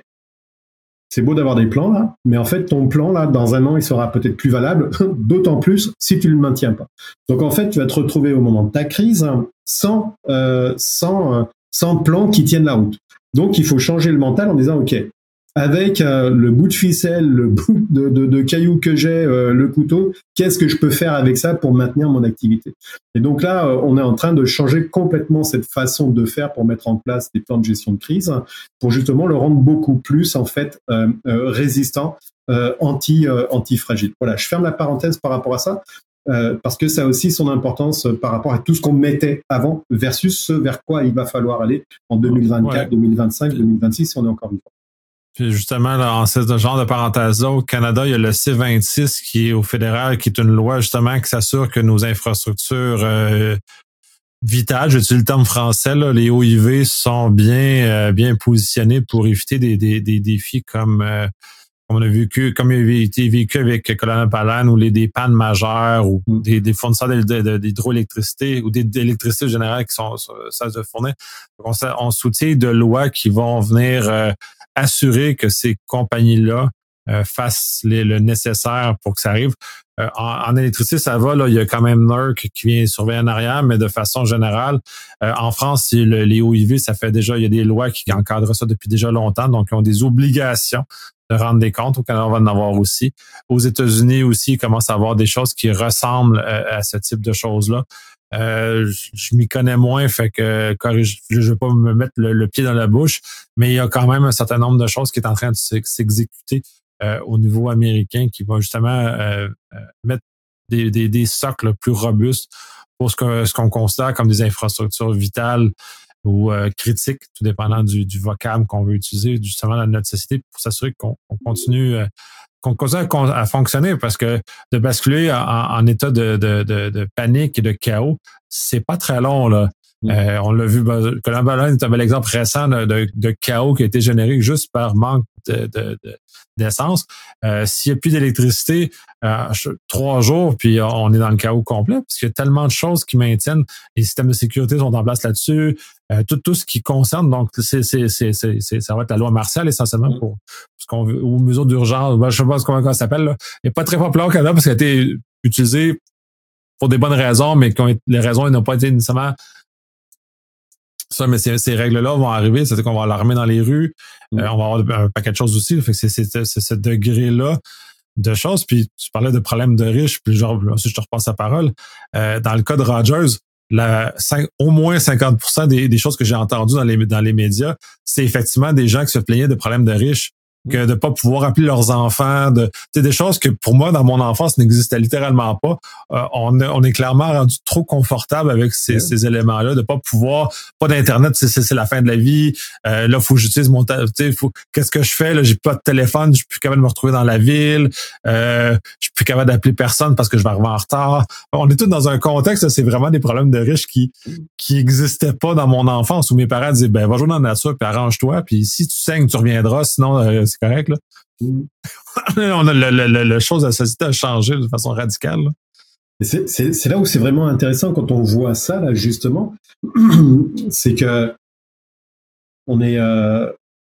c'est beau d'avoir des plans là, mais en fait ton plan là dans un an il sera peut-être plus valable, d'autant plus si tu le maintiens pas. Donc en fait tu vas te retrouver au moment de ta crise sans euh, sans sans plan qui tienne la route. Donc il faut changer le mental en disant ok, avec euh, le bout de ficelle, le bout de, de, de caillou que j'ai, euh, le couteau, qu'est-ce que je peux faire avec ça pour maintenir mon activité? Et donc là, euh, on est en train de changer complètement cette façon de faire pour mettre en place des plans de gestion de crise, pour justement le rendre beaucoup plus en fait euh, euh, résistant, euh, anti euh, anti-fragile. Voilà, je ferme la parenthèse par rapport à ça. Euh, parce que ça a aussi son importance euh, par rapport à tout ce qu'on mettait avant versus ce vers quoi il va falloir aller en deux mille vingt-quatre, ouais. deux mille vingt-cinq, deux mille vingt-six si on est encore vivant. Puis justement, là, en ce genre de parenthèse-là, au Canada, il y a le C vingt-six qui est au fédéral, qui est une loi justement qui s'assure que nos infrastructures euh, vitales, j'utilise le terme français, là, les O I V sont bien euh, bien positionnés pour éviter des, des, des défis comme euh, on a vécu, comme il a été vécu avec Colonel Palan, ou les des pannes majeures, ou des, des fournisseurs d'hydroélectricité ou d'électricité générale qui sont ça se fournir. On, on soutient de lois qui vont venir euh, assurer que ces compagnies-là euh, fassent les, le nécessaire pour que ça arrive. Euh, en, en électricité, ça va, là, il y a quand même N E R C qui vient surveiller en arrière, mais de façon générale, euh, en France, le, les O I V, ça fait déjà, il y a des lois qui encadrent ça depuis déjà longtemps, donc ils ont des obligations de rendre des comptes. Au Canada, on va en avoir aussi. Aux États-Unis aussi, il commence à avoir des choses qui ressemblent à, à ce type de choses-là. Euh, je, je m'y connais moins, fait que corrige, je ne veux pas me mettre le, le pied dans la bouche, mais il y a quand même un certain nombre de choses qui est en train de s'exécuter euh, au niveau américain qui va justement euh, euh, mettre des, des, des socles plus robustes pour ce, que, ce qu'on considère comme des infrastructures vitales ou euh, critiques, tout dépendant du, du vocable qu'on veut utiliser justement dans notre société pour s'assurer qu'on, qu'on continue euh, qu'on continue à, à fonctionner, parce que de basculer en, en état de, de, de, de panique et de chaos, c'est pas très long, là. Mmh. Euh, on l'a vu, Colin Ballon est un bel exemple récent de, de, de chaos qui a été généré juste par manque de, de, de, d'essence. Euh, s'il n'y a plus d'électricité, euh, trois jours, puis on est dans le chaos complet, parce qu'il y a tellement de choses qui maintiennent. Les systèmes de sécurité sont en place là-dessus. Euh, tout, tout ce qui concerne, donc c'est, c'est, c'est, c'est, c'est, ça va être la loi martiale essentiellement pour ce qu'on veut, ou mesure d'urgence, ben, je sais pas comment ça s'appelle, là. Il n'est pas très populaire au Canada parce qu'il a été utilisé pour des bonnes raisons, mais qui ont, les raisons n'ont pas été nécessairement ça, mais ces, ces règles-là vont arriver, c'est-à-dire qu'on va l'armer dans les rues, mmh. euh, on va avoir un paquet de choses aussi, fait que c'est, c'est, c'est ce degré-là de choses. Puis tu parlais de problèmes de riches, puis genre, ensuite je te repasse la parole. Euh, dans le cas de Rogers, la, cinq, au moins cinquante pour cent des, des choses que j'ai entendues dans les, dans les médias, c'est effectivement des gens qui se plaignaient de problèmes de riches. que de pas pouvoir appeler leurs enfants, de c'est des choses que pour moi dans mon enfance n'existaient littéralement pas. Euh, on, on est clairement rendu trop confortable avec ces, ouais. ces éléments-là, de pas pouvoir, pas d'internet, c'est, c'est, c'est la fin de la vie. Euh, là, faut que j'utilise mon, tu sais, faut qu'est-ce que je fais là, j'ai pas de téléphone, je suis plus capable de me retrouver dans la ville, euh, je suis plus capable d'appeler personne parce que je vais arriver en retard. On est tous dans un contexte, là, c'est vraiment des problèmes de riches qui qui existaient pas dans mon enfance où mes parents disaient ben va jouer dans la nature puis arrange-toi puis si tu saignes tu reviendras sinon euh, c'est correct là. Mm. On a le, le, le, le chose de la société a changé de façon radicale. Là. C'est, c'est, c'est là où c'est vraiment intéressant quand on voit ça là justement, c'est que on est euh,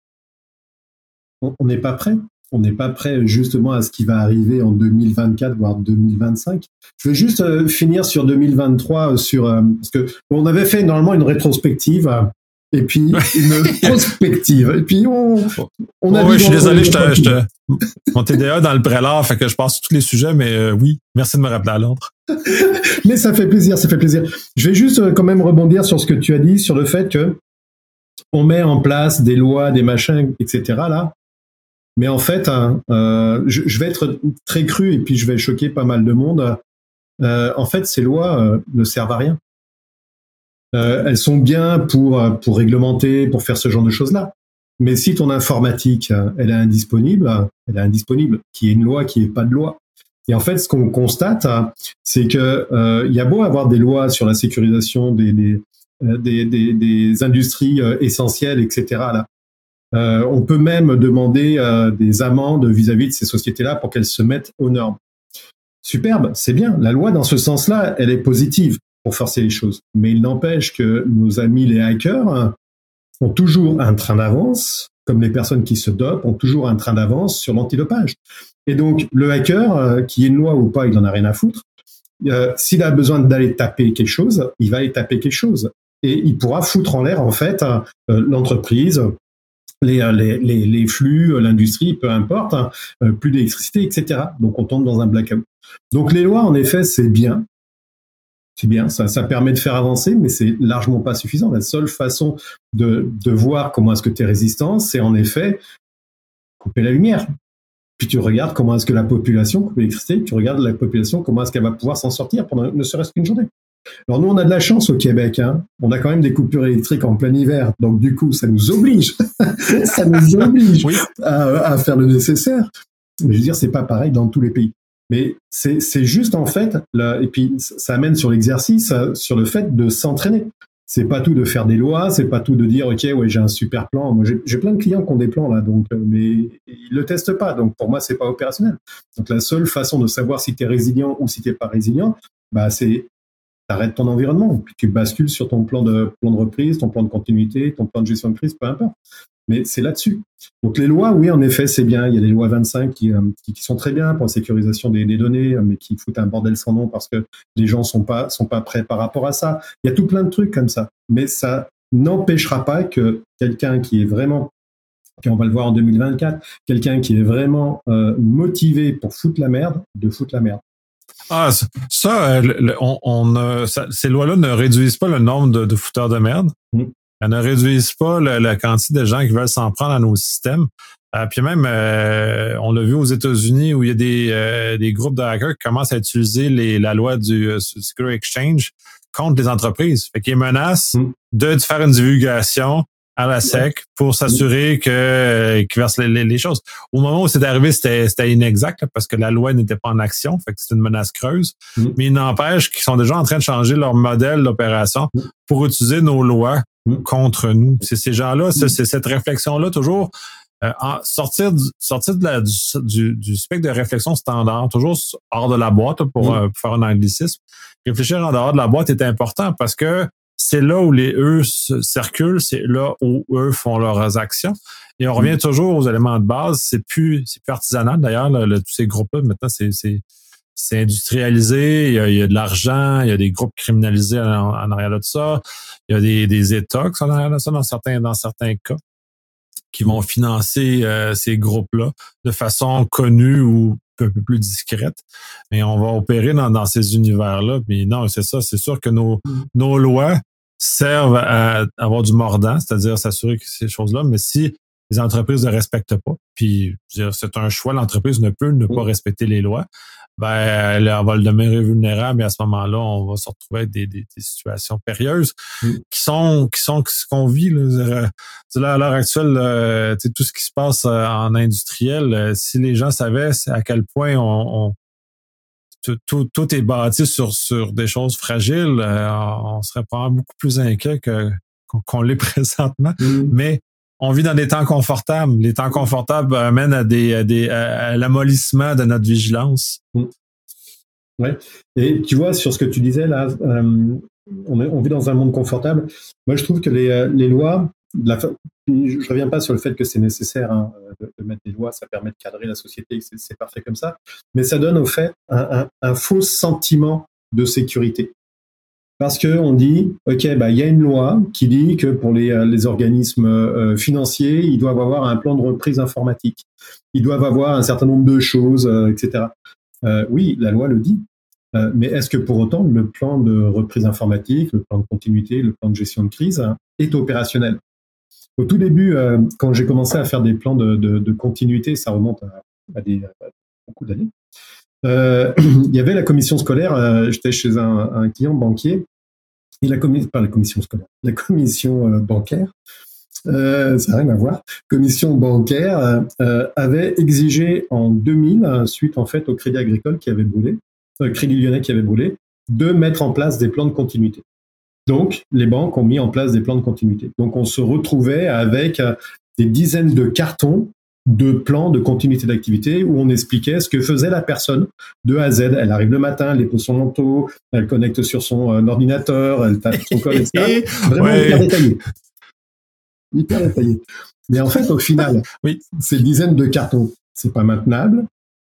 on n'est pas prêt. On n'est pas prêt justement à ce qui va arriver en deux mille vingt-quatre, voire deux mille vingt-cinq. Je vais juste euh, finir sur deux mille vingt-trois, euh, sur euh, parce que on avait fait normalement une rétrospective euh, et puis une prospective. Et puis on, on a. Oh, oui, je suis désolé, je te, je te, mon T D A dans le prélat, fait que je passe sur tous les sujets, mais euh, oui, merci de me rappeler à l'ordre. Mais ça fait plaisir, ça fait plaisir. Je vais juste euh, quand même rebondir sur ce que tu as dit, sur le fait que on met en place des lois, des machins, et cetera là. Mais en fait, hein, euh, je, je vais être très cru et puis je vais choquer pas mal de monde. Euh, en fait, ces lois euh, ne servent à rien. Euh, elles sont bien pour pour réglementer, pour faire ce genre de choses-là. Mais si ton informatique, elle est indisponible, elle est indisponible. Qu'il y ait une loi, qu'il n'y ait pas de loi. Et en fait, ce qu'on constate, c'est que euh, il y a beau avoir des lois sur la sécurisation des des des, des, des industries essentielles, et cetera là. Euh, on peut même demander euh, des amendes vis-à-vis de ces sociétés-là pour qu'elles se mettent aux normes. Superbe, c'est bien. La loi, dans ce sens-là, elle est positive pour forcer les choses. Mais il n'empêche que nos amis les hackers hein, ont toujours un train d'avance, comme les personnes qui se dopent ont toujours un train d'avance sur l'antidopage. Et donc, le hacker, euh, qu'il y ait une loi ou pas, il n'en a rien à foutre. Euh, s'il a besoin d'aller taper quelque chose, il va aller taper quelque chose. Et il pourra foutre en l'air, en fait, euh, l'entreprise, Les, les, les, les flux, l'industrie, peu importe, hein, plus d'électricité, et cetera. Donc on tombe dans un blackout. Donc les lois, en effet, c'est bien. C'est bien, ça, ça permet de faire avancer, mais c'est largement pas suffisant. La seule façon de, de voir comment est-ce que tu es résistant, c'est en effet couper la lumière. Puis tu regardes comment est-ce que la population coupe l'électricité, tu regardes la population, comment est-ce qu'elle va pouvoir s'en sortir pendant ne serait-ce qu'une journée. Alors nous, on a de la chance au Québec, hein. On a quand même des coupures électriques en plein hiver, donc du coup, ça nous oblige, ça nous oblige oui. à, à faire le nécessaire. Mais je veux dire, c'est pas pareil dans tous les pays. Mais c'est, c'est juste en fait, là, et puis ça amène sur l'exercice, sur le fait de s'entraîner. C'est pas tout de faire des lois, c'est pas tout de dire ok, ouais, j'ai un super plan. Moi, j'ai, j'ai plein de clients qui ont des plans là, donc mais ils le testent pas. Donc pour moi, c'est pas opérationnel. Donc la seule façon de savoir si t'es résilient ou si t'es pas résilient, bah c'est t'arrêtes ton environnement, puis tu bascules sur ton plan de, plan de reprise, ton plan de continuité, ton plan de gestion de crise, peu importe. Mais c'est là-dessus. Donc les lois, oui, en effet, c'est bien. Il y a les lois vingt-cinq qui, euh, qui, qui sont très bien pour la sécurisation des, des données, mais qui foutent un bordel sans nom parce que les gens sont pas sont pas prêts par rapport à ça. Il y a tout plein de trucs comme ça. Mais ça n'empêchera pas que quelqu'un qui est vraiment, puis on va le voir en deux mille vingt-quatre, quelqu'un qui est vraiment euh, motivé pour foutre la merde, de foutre la merde. Ah, ça, on, on a, ça, ces lois-là ne réduisent pas le nombre de, de fouteurs de merde. Mm. Elles ne réduisent pas le, la quantité de gens qui veulent s'en prendre à nos systèmes. Euh, puis même, euh, on l'a vu aux États-Unis où il y a des, euh, des groupes de hackers qui commencent à utiliser les, la loi du uh, Secure Exchange contre les entreprises. Fait qu'ils menacent mm. de faire une divulgation à la S E C pour s'assurer que euh, qu'ils versent les, les, les choses. Au moment où c'est arrivé, c'était, c'était inexact là, parce que la loi n'était pas en action, fait que c'était une menace creuse. Mm. Mais il n'empêche qu'ils sont déjà en train de changer leur modèle d'opération mm. pour utiliser nos lois mm. contre nous. C'est ces gens-là, mm. c'est, c'est cette réflexion-là toujours euh, en, sortir du, sortir de la, du, du, du spectre de réflexion standard, toujours hors de la boîte là, pour, mm. euh, pour faire un anglicisme. Réfléchir en dehors de la boîte est important parce que c'est là où les eux circulent, c'est là où eux font leurs actions. Et on revient mmh. toujours aux éléments de base. C'est plus, c'est plus artisanal d'ailleurs. Là, le, tous ces groupes-là maintenant, c'est, c'est, c'est industrialisé. Il y, a, il y a de l'argent, il y a des groupes criminalisés en, en arrière de ça. Il y a des, des États qui sont en arrière de ça dans certains, dans certains cas, qui vont financer euh, ces groupes-là de façon connue ou un peu plus discrète. Mais on va opérer dans, dans ces univers-là. Mais non, c'est ça. C'est sûr que nos, mmh. nos lois servent à avoir du mordant, c'est-à-dire s'assurer que ces choses-là. Mais si les entreprises ne respectent pas. Puis, je veux dire, c'est un choix, l'entreprise ne peut ne pas respecter les lois. Ben, elle, on va le demeurer vulnérable et à ce moment-là, on va se retrouver avec des, des, des situations périlleuses mm. qui sont qui sont ce qu'on vit. Là, là à l'heure actuelle, euh, tout ce qui se passe en industriel, euh, si les gens savaient à quel point on, on tout, tout, tout est bâti sur sur des choses fragiles, euh, on serait probablement beaucoup plus inquiet que qu'on l'est présentement. Mm. Mais on vit dans des temps confortables. Les temps confortables amènent à des, à des, à, à l'amollissement de notre vigilance. Mmh. Ouais. Et tu vois, sur ce que tu disais là, euh, on, est, on vit dans un monde confortable. Moi, je trouve que les, les lois, la, je reviens pas sur le fait que c'est nécessaire hein, de, de mettre des lois, ça permet de cadrer la société, c'est, c'est parfait comme ça. Mais ça donne au fait un, un, un faux sentiment de sécurité. Parce que on dit, ok, bah il y a une loi qui dit que pour les, les organismes euh, financiers, ils doivent avoir un plan de reprise informatique, ils doivent avoir un certain nombre de choses, euh, et cetera. Euh, oui, la loi le dit, euh, mais est-ce que pour autant le plan de reprise informatique, le plan de continuité, le plan de gestion de crise hein, est opérationnel? Au tout début, euh, quand j'ai commencé à faire des plans de, de, de continuité, ça remonte à, à, des, à beaucoup d'années. Euh, il y avait la commission scolaire, euh, j'étais chez un, un client banquier, et la commission, pas la commission scolaire, la commission euh, bancaire, euh, ça n'a rien à voir, commission bancaire euh, avait exigé en deux mille, suite en fait au Crédit Agricole qui avait brûlé, euh, Crédit Lyonnais qui avait brûlé, de mettre en place des plans de continuité. Donc, les banques ont mis en place des plans de continuité. Donc, on se retrouvait avec euh, des dizaines de cartons de plans de continuité d'activité où on expliquait ce que faisait la personne de A à Z. Elle arrive le matin, elle dépose son manteau, elle connecte sur son euh, ordinateur, elle tape son code, et cetera. Vraiment ouais. hyper détaillé. Hyper détaillé. Mais en fait, au final, oui. ces dizaines de cartons, c'est pas maintenable.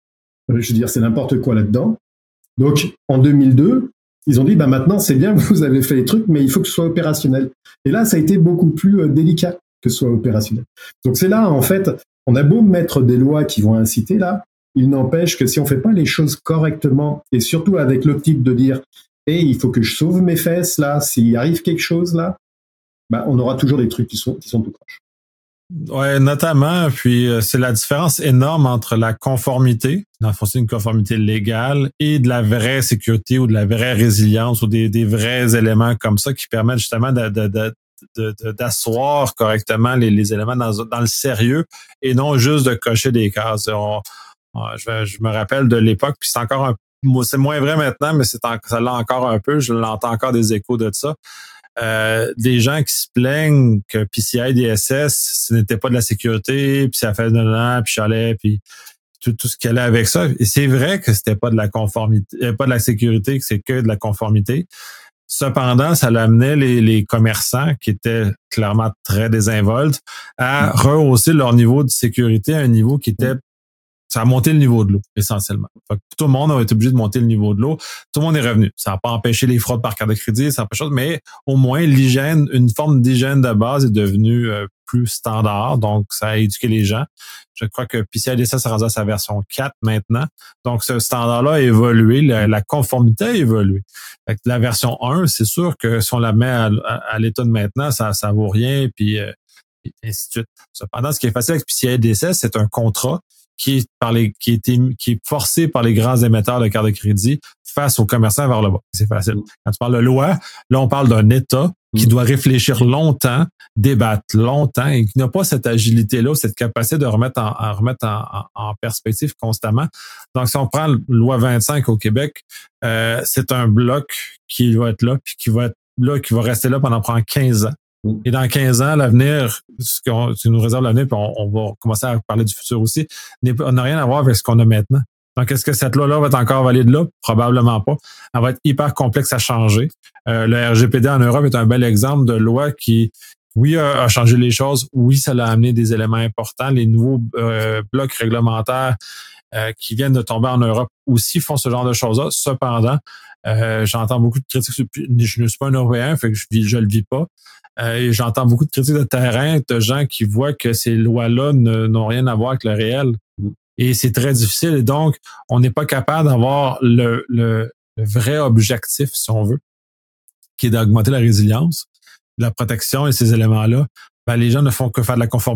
Je veux dire, c'est n'importe quoi là-dedans. Donc, en deux mille deux, ils ont dit, bah maintenant, c'est bien, vous avez fait les trucs, mais il faut que ce soit opérationnel. Et là, ça a été beaucoup plus euh, délicat que ce soit opérationnel. Donc, c'est là, en fait, on a beau mettre des lois qui vont inciter là, il n'empêche que si on fait pas les choses correctement, et surtout avec l'optique de dire, hey, il faut que je sauve mes fesses là, s'il arrive quelque chose là, bah, on aura toujours des trucs qui sont, qui sont tout proches. Ouais, notamment, puis euh, c'est la différence énorme entre la conformité, dans le fond, c'est une conformité légale, et de la vraie sécurité ou de la vraie résilience ou des, des vrais éléments comme ça qui permettent justement de, de, de De, de, d'asseoir correctement les, les éléments dans, dans le sérieux et non juste de cocher des cases. On, on, je, je me rappelle de l'époque, puis c'est encore un c'est moins vrai maintenant, mais c'est en, ça l'a encore un peu, je l'entends encore des échos de ça. Euh, des gens qui se plaignent que P C I D S S, ce n'était pas de la sécurité, puis ça fait de l'an, puis chalet, puis tout, tout ce qui allait avec ça. Et c'est vrai que c'était pas de la conformité, pas de la sécurité, que c'est que de la conformité. Cependant, ça amenait les, les commerçants, qui étaient clairement très désinvoltes, à rehausser leur niveau de sécurité à un niveau qui était... Ça a monté le niveau de l'eau, essentiellement. Fait que tout le monde a été obligé de monter le niveau de l'eau. Tout le monde est revenu. Ça n'a pas empêché les fraudes par carte de crédit, ça n'a pas chose, mais au moins, l'hygiène, une forme d'hygiène de base est devenue euh, plus standard. Donc, ça a éduqué les gens. Je crois que P C I D S S est rendu à sa version quatre maintenant. Donc, ce standard-là a évolué. La, la conformité a évolué. Fait que la version un, c'est sûr que si on la met à, à, à l'état de maintenant, ça ça vaut rien, puis euh, et ainsi de suite. Cependant, ce qui est facile avec P C I D S S, c'est un contrat qui est par les, qui est, qui est forcé par les grands émetteurs de cartes de crédit face aux commerçants vers le bas. C'est facile. Quand tu parles de loi, là, on parle d'un État qui doit réfléchir longtemps, débattre longtemps et qui n'a pas cette agilité-là, cette capacité de remettre en, en remettre en, en, en perspective constamment. Donc, si on prend la loi vingt-cinq au Québec, euh, c'est un bloc qui va être là, puis qui va être là, qui va rester là pendant prendre quinze ans. Et dans quinze ans, l'avenir, ce qu'on ce nous réserve l'avenir, puis on, on va commencer à parler du futur aussi, n'a rien à voir avec ce qu'on a maintenant. Donc, est-ce que cette loi-là va être encore valide là? Probablement pas. Elle va être hyper complexe à changer. Euh, le R G P D en Europe est un bel exemple de loi qui, oui, a, a changé les choses. Oui, ça l'a amené des éléments importants. Les nouveaux euh, blocs réglementaires euh, qui viennent de tomber en Europe aussi font ce genre de choses-là. Cependant, euh, j'entends beaucoup de critiques. Je ne suis pas un Européen, fait que je vis, je le vis pas. Euh, et j'entends beaucoup de critiques de terrain de gens qui voient que ces lois-là ne, n'ont rien à voir avec le réel. Et c'est très difficile. Et donc, on n'est pas capable d'avoir le, le, le vrai objectif, si on veut, qui est d'augmenter la résilience, la protection et ces éléments-là. Ben, les gens ne font que faire de la conformité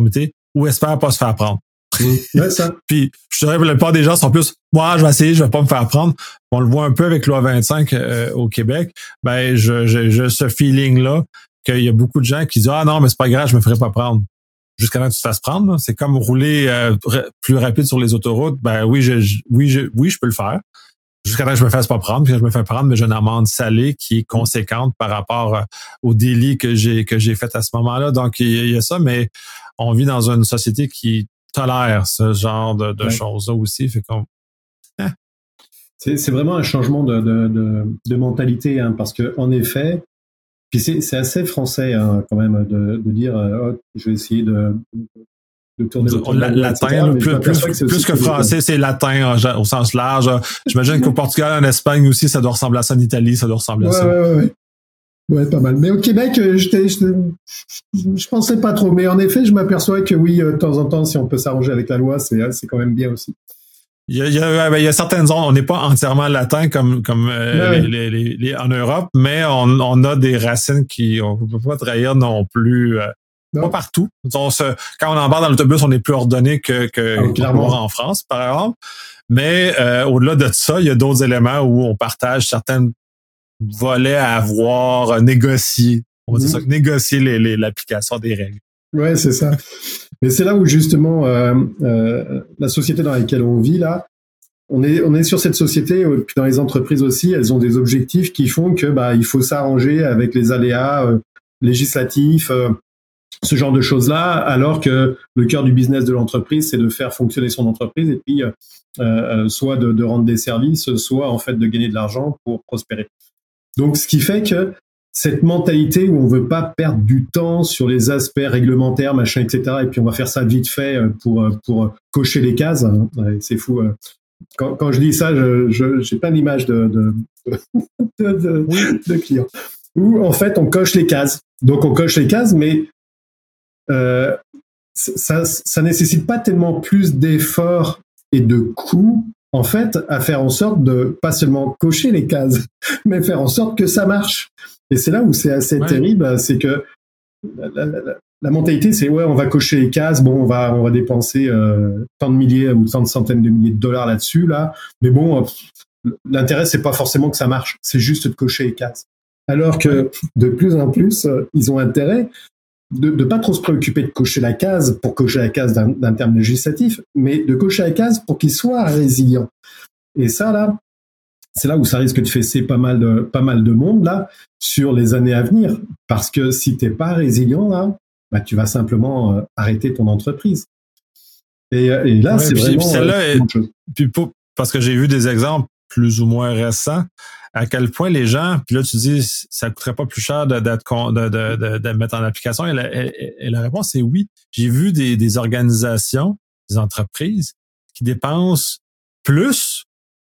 ou espèrent pas se faire prendre. Ouais, ça. Puis, je dirais que la plupart des gens sont plus, moi, je vais essayer, je vais pas me faire prendre. On le voit un peu avec loi vingt-cinq euh, au Québec. Ben, je, je, je ce feeling-là qu'il y a beaucoup de gens qui disent, ah non, mais c'est pas grave, je me ferai pas prendre. Jusqu'à là que tu te fasses prendre, là. C'est comme rouler euh, plus rapide sur les autoroutes. Ben oui, je, je oui, je, oui, je peux le faire. Jusqu'à là que je me fasse pas prendre, puis que je me fais prendre, mais j'ai une amende salée qui est conséquente par rapport euh, au délit que j'ai que j'ai fait à ce moment-là. Donc, il y, il y a ça, mais on vit dans une société qui tolère ce genre de, de ouais. choses-là aussi. Fait qu'on... hein. c'est, c'est vraiment un changement de, de, de, de mentalité, hein, parce que en effet, puis c'est, c'est assez français hein, quand même de, de dire euh, oh, je vais essayer de, de tourner le la, latin, plus, plus, que, plus que français, c'est latin au sens large. J'imagine qu'au Portugal, en Espagne aussi, ça doit ressembler à ça. En Italie, ça doit ressembler ouais, à ça. Ouais, ouais, ouais. Ouais, pas mal. Mais au Québec, je, je, je pensais pas trop. Mais en effet, je m'aperçois que oui, de temps en temps, si on peut s'arranger avec la loi, c'est, c'est quand même bien aussi. Il y a, il y a, il y a certaines zones, on n'est pas entièrement latin comme comme euh, ouais. les, les, les, en Europe, mais on, on a des racines qui on peut pas trahir non plus. Euh, non. Pas partout. On se, quand on embarque dans l'autobus, on est plus ordonné que que ah, clairement en France, par exemple. Mais euh, au-delà de ça, il y a d'autres éléments où on partage certains volets à avoir négocié. On va mmh. dire ça, négocier les, les, l'application des règles. Ouais, c'est ça. Mais c'est là où justement euh, euh, la société dans laquelle on vit là, on est on est sur cette société. Puis dans les entreprises aussi, elles ont des objectifs qui font que bah il faut s'arranger avec les aléas euh, législatifs, euh, ce genre de choses là. Alors que le cœur du business de l'entreprise, c'est de faire fonctionner son entreprise et puis euh, euh, soit de, de rendre des services, soit en fait de gagner de l'argent pour prospérer. Donc ce qui fait que cette mentalité où on veut pas perdre du temps sur les aspects réglementaires, machin, et cetera. Et puis on va faire ça vite fait pour pour cocher les cases. C'est fou. Quand, quand je dis ça, je, je j'ai plein d'images de de, de, de, de clients où en fait on coche les cases. Donc on coche les cases, mais euh, ça ça nécessite pas tellement plus d'efforts et de coûts en fait à faire en sorte de pas seulement cocher les cases, mais faire en sorte que ça marche. Et c'est là où c'est assez ouais. terrible, c'est que la, la, la, la mentalité, c'est ouais, on va cocher les cases, bon, on va on va dépenser euh, tant de milliers ou tant de centaines de milliers de dollars là-dessus, là. Mais bon, euh, l'intérêt, c'est pas forcément que ça marche, c'est juste de cocher les cases. Alors que de plus en plus, euh, ils ont intérêt de ne pas trop se préoccuper de cocher la case pour cocher la case d'un, d'un terme législatif, mais de cocher la case pour qu'ils soient résilients. Et ça, là, c'est là où ça risque de fesser pas mal de, pas mal de monde, là, sur les années à venir. Parce que si t'es pas résilient, là, bah, tu vas simplement euh, arrêter ton entreprise. Et, et là, ouais, c'est puis, vraiment... Puis celle-là euh, est, puis pour, parce que j'ai vu des exemples plus ou moins récents, à quel point les gens, puis là, tu dis, ça coûterait pas plus cher de, d'être, de, de, de, de mettre en application. Et la, et, et la réponse est oui. J'ai vu des, des organisations, des entreprises qui dépensent plus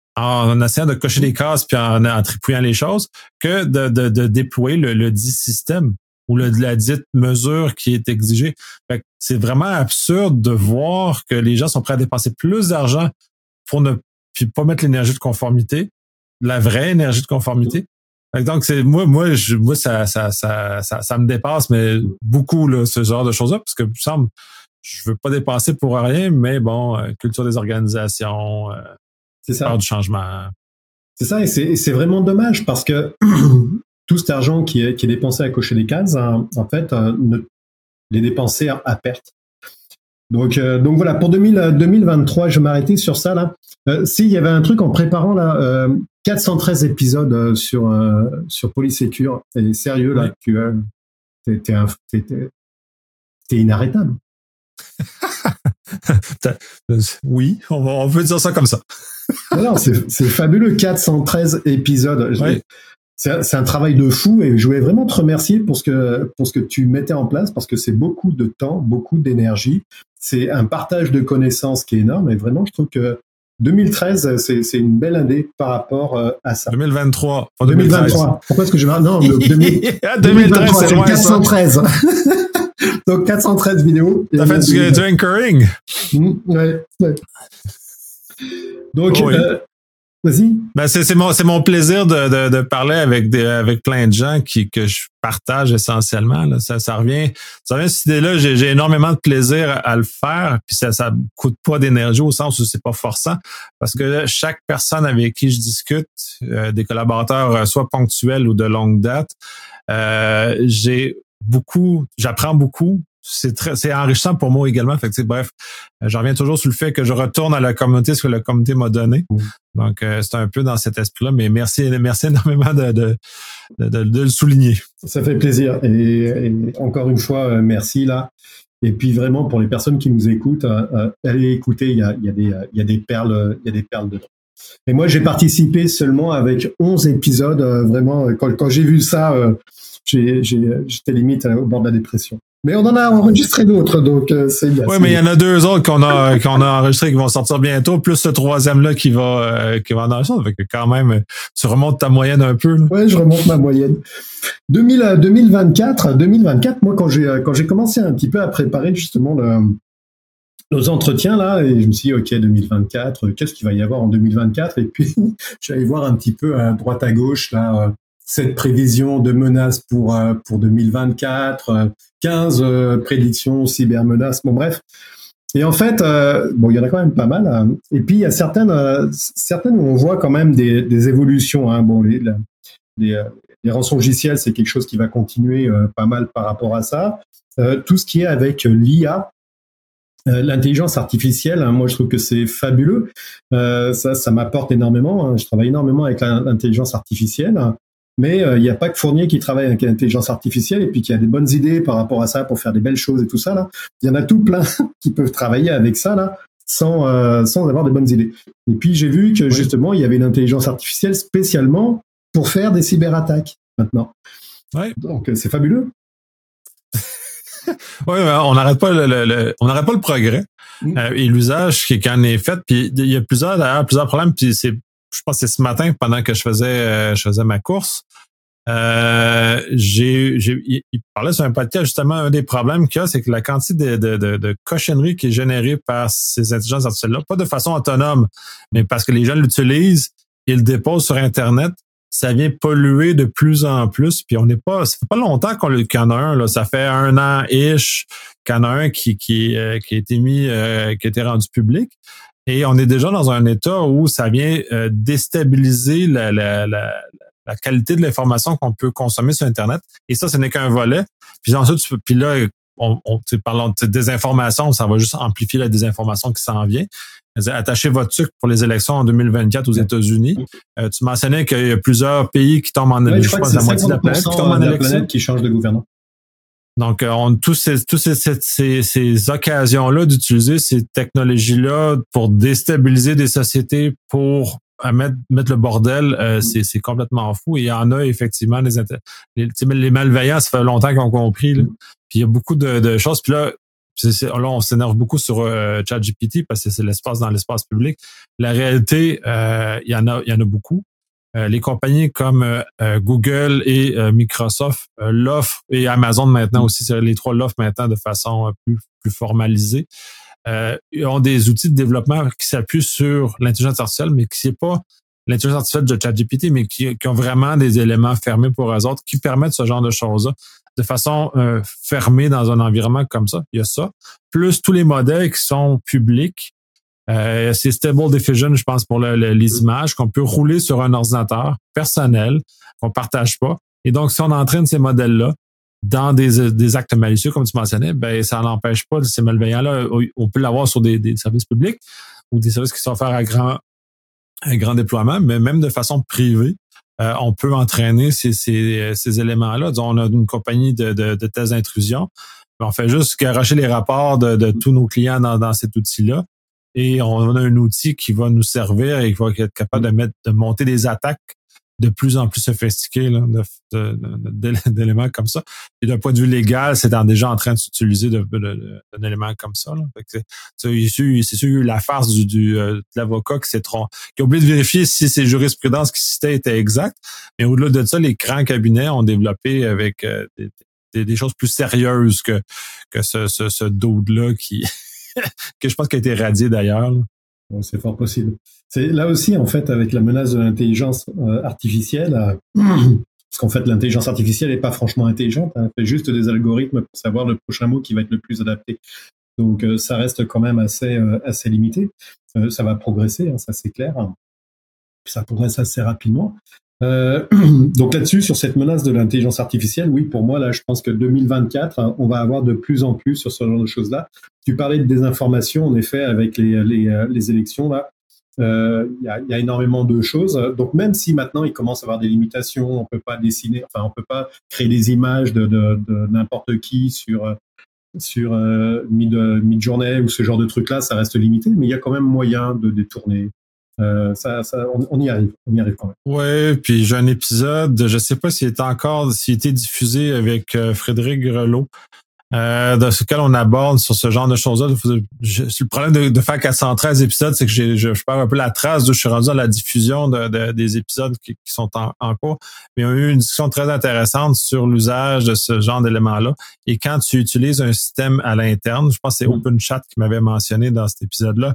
en essayant de cocher des cases puis en, en tripouillant les choses, que de, de, de déployer le, le dit système ou le, la dite mesure qui est exigée. Fait que c'est vraiment absurde de voir que les gens sont prêts à dépenser plus d'argent pour ne puis pas mettre l'énergie de conformité, la vraie énergie de conformité. Fait que donc c'est moi moi je, moi ça ça ça ça ça me dépasse mais beaucoup là ce genre de choses-là parce que il me semble je veux pas dépenser pour rien mais bon euh, culture des organisations euh, c'est ça. Peur du changement. C'est ça, et c'est, et c'est vraiment dommage parce que tout cet argent qui est, qui est dépensé à cocher les cases, hein, en fait, euh, ne, il est dépensé à, à perte. Donc, euh, donc voilà, pour deux mille, deux mille vingt-trois, je vais m'arrêter sur ça là. Euh, S'il y avait un truc en préparant là, euh, quatre cent treize épisodes euh, sur euh, sur Polysécure, et sérieux là, ouais. tu euh, t'es, t'es, un, t'es, t'es, t'es inarrêtable. Oui, on, va, on peut dire ça comme ça. Non, c'est, c'est fabuleux, quatre cent treize épisodes. Oui. C'est, c'est un travail de fou et je voulais vraiment te remercier pour ce que pour ce que tu mettais en place parce que c'est beaucoup de temps, beaucoup d'énergie. C'est un partage de connaissances qui est énorme et vraiment, je trouve que deux mille treize, c'est, c'est une belle année par rapport à ça. deux mille vingt-trois, pas deux mille vingt-trois. Pourquoi est-ce que je non le deux mille, deux mille treize, c'est loin, quatre cent treize. Donc quatre cent treize vidéos. T'as fait du, du anchoring. Mmh, ouais, ouais. Donc, oh oui. euh, Vas-y. Ben c'est c'est mon c'est mon plaisir de, de de parler avec des avec plein de gens qui que je partage essentiellement là. Ça ça revient ça revient cette idée-là, j'ai j'ai énormément de plaisir à, à le faire, puis ça ça coûte pas d'énergie au sens où c'est pas forçant, parce que là, chaque personne avec qui je discute, euh, des collaborateurs soit ponctuels ou de longue date, euh, j'ai beaucoup j'apprends beaucoup. C'est très, c'est enrichissant pour moi également. Fait que, bref, j'en reviens toujours sur le fait que je retourne à la communauté, ce que la communauté m'a donné. Mmh. Donc, euh, c'est un peu dans cet esprit-là, mais merci, merci énormément de, de, de, de, de le souligner. Ça fait plaisir. Et, et encore une fois, merci là. Et puis vraiment, pour les personnes qui nous écoutent, euh, allez écouter, il y a, il y a des, il y a des perles, il y a des perles dedans. Et moi, j'ai participé seulement avec onze épisodes. Euh, vraiment, quand, quand j'ai vu ça, euh, j'ai, j'ai, j'étais limite au bord de la dépression. Mais on en a enregistré d'autres, donc euh, c'est bien. Oui, mais il y en a deux autres qu'on a qu'on a enregistrés qui vont sortir bientôt, plus ce troisième-là qui va euh, qui va en enregistrer. Fait que quand même, tu remontes ta moyenne un peu. Oui, je remonte ma moyenne. deux mille, deux mille vingt-quatre, deux mille vingt-quatre, moi, quand j'ai quand j'ai commencé un petit peu à préparer justement le, nos entretiens là, et je me suis dit, ok, deux mille vingt-quatre, qu'est-ce qu'il va y avoir en deux mille vingt-quatre? Et puis, j'allais voir un petit peu à droite à gauche là. Cette prévision de menaces pour pour deux mille vingt-quatre, quinze euh, prédictions cybermenaces, bon bref. Et en fait, euh, bon, il y en a quand même pas mal. Hein. Et puis il y a certaines euh, certaines où on voit quand même des, des évolutions. Hein. Bon, les, les les rançongiciels, c'est quelque chose qui va continuer euh, pas mal par rapport à ça. Euh, tout ce qui est avec l'I A. Euh, l'intelligence artificielle, hein, moi je trouve que c'est fabuleux. Euh, ça, ça m'apporte énormément. Hein. Je travaille énormément avec l'intelligence artificielle. Mais il euh, n'y a pas que Fournier qui travaille avec l'intelligence artificielle et puis qui a des bonnes idées par rapport à ça pour faire des belles choses et tout ça là. Il y en a tout plein qui peuvent travailler avec ça là sans euh, sans avoir des bonnes idées. Et puis j'ai vu que oui. justement il y avait une intelligence artificielle spécialement pour faire des cyberattaques maintenant. Ouais. Donc c'est fabuleux. Oui, on n'arrête pas le, le, le on n'arrête pas le progrès mmh. euh, et l'usage qui, qui en est fait. Puis il y a plusieurs d'ailleurs plusieurs problèmes. Puis c'est je pense que c'est ce matin pendant que je faisais euh, je faisais ma course. Euh, j'ai, j'ai, il parlait sur un podcast justement, un des problèmes qu'il y a, c'est que la quantité de, de, de, de cochonneries qui est générée par ces intelligences artificielles-là, pas de façon autonome, mais parce que les gens l'utilisent, ils le déposent sur Internet, ça vient polluer de plus en plus. Puis on n'est pas, ça fait pas longtemps qu'on qu'il y en a un, là, ça fait un an ish qu'il y en a un qui qui euh, qui a été mis, euh, qui a été rendu public. Et on est déjà dans un état où ça vient euh, déstabiliser la, la, la, la qualité de l'information qu'on peut consommer sur Internet. Et ça, ce n'est qu'un volet. Puis ensuite, tu peux, puis là, on, on parlant de désinformation, ça va juste amplifier la désinformation qui s'en vient. Attachez votre sucre pour les élections en deux mille vingt-quatre aux États-Unis. Euh, tu mentionnais qu'il y a plusieurs pays qui tombent en élection. Ouais, je crois que c'est la moitié de la planète qui tombe en élection. Qui change de gouvernement. Donc, on tous ces, tous ces, ces, ces occasions-là d'utiliser ces technologies-là pour déstabiliser des sociétés, pour mettre, mettre le bordel, euh, c'est, c'est complètement fou. Et il y en a effectivement les, les, les malveillants, ça fait longtemps qu'ils ont compris. Là. Puis il y a beaucoup de, de choses. Puis là, c'est, c'est, là, on s'énerve beaucoup sur euh, ChatGPT parce que c'est l'espace dans l'espace public. La réalité, euh, il y en a, il y en a beaucoup. Euh, les compagnies comme euh, Google et euh, Microsoft euh, l'offrent, et Amazon maintenant aussi, c'est les trois l'offrent maintenant de façon plus, plus formalisée. Euh, ils ont des outils de développement qui s'appuient sur l'intelligence artificielle, mais qui c'est pas l'intelligence artificielle de ChatGPT, mais qui, qui ont vraiment des éléments fermés pour eux autres, qui permettent ce genre de choses-là de façon euh, fermée dans un environnement comme ça. Il y a ça. Plus tous les modèles qui sont publics. Euh, c'est Stable Diffusion, je pense, pour le, le, les images qu'on peut rouler sur un ordinateur personnel, qu'on partage pas. Et donc, si on entraîne ces modèles-là dans des, des actes malicieux, comme tu mentionnais, ben ça n'empêche pas ces malveillants-là. On peut l'avoir sur des, des services publics ou des services qui sont offerts à grand, à grand déploiement, mais même de façon privée, euh, on peut entraîner ces, ces, ces éléments-là. Disons, on a une compagnie de, de, de tests d'intrusion. On fait juste garocher les rapports de, de tous nos clients dans, dans cet outil-là. Et on a un outil qui va nous servir et qui va être capable de mettre, de monter des attaques de plus en plus sophistiquées là, de, de, de, d'éléments comme ça. Et d'un point de vue légal, c'est déjà en train de s'utiliser de, de, de, d'un élément comme ça. Là. Fait que c'est, c'est, c'est sûr la farce du, du euh, de l'avocat qui s'est trompé, qui a oublié de vérifier si ses jurisprudences qui citaient étaient exactes. Mais au-delà de ça, les grands cabinets ont développé avec euh, des, des, des choses plus sérieuses que que ce, ce, ce dude-là qui que je pense qu'il a été radié d'ailleurs. Là. Bon, c'est fort possible. C'est là aussi, en fait, avec la menace de l'intelligence euh, artificielle, euh, parce qu'en fait, l'intelligence artificielle n'est pas franchement intelligente, hein, elle fait juste des algorithmes pour savoir le prochain mot qui va être le plus adapté. Donc, euh, ça reste quand même assez, euh, assez limité. Euh, ça va progresser, hein, ça c'est clair. Ça progresse assez rapidement. Euh, donc là-dessus, sur cette menace de l'intelligence artificielle, oui, pour moi, là, je pense que deux mille vingt-quatre, on va avoir de plus en plus sur ce genre de choses-là. Tu parlais de désinformation, en effet, avec les, les, les élections, là. Il euh, y, a, y a énormément de choses. Donc, même si maintenant, il commence à avoir des limitations, on peut pas dessiner, enfin, on peut pas créer des images de, de, de n'importe qui sur, sur euh, mid, mid-journée ou ce genre de trucs-là, ça reste limité, mais il y a quand même moyen de détourner. Euh, ça, ça, on, on y arrive, on y arrive quand même. Ouais, puis j'ai un épisode, je sais pas s'il est encore, s'il a été diffusé avec euh, Frédéric Grelot, euh, dans lequel on aborde sur ce genre de choses-là. Je, le problème de, de faire quatre cent treize épisodes, c'est que j'ai, je, je perds un peu la trace d'où je suis rendu à la diffusion de, de, des épisodes qui, qui sont en, en cours. Mais on a eu une discussion très intéressante sur l'usage de ce genre d'éléments-là. Et quand tu utilises un système à l'interne, je pense que c'est OpenChat qui m'avait mentionné dans cet épisode-là,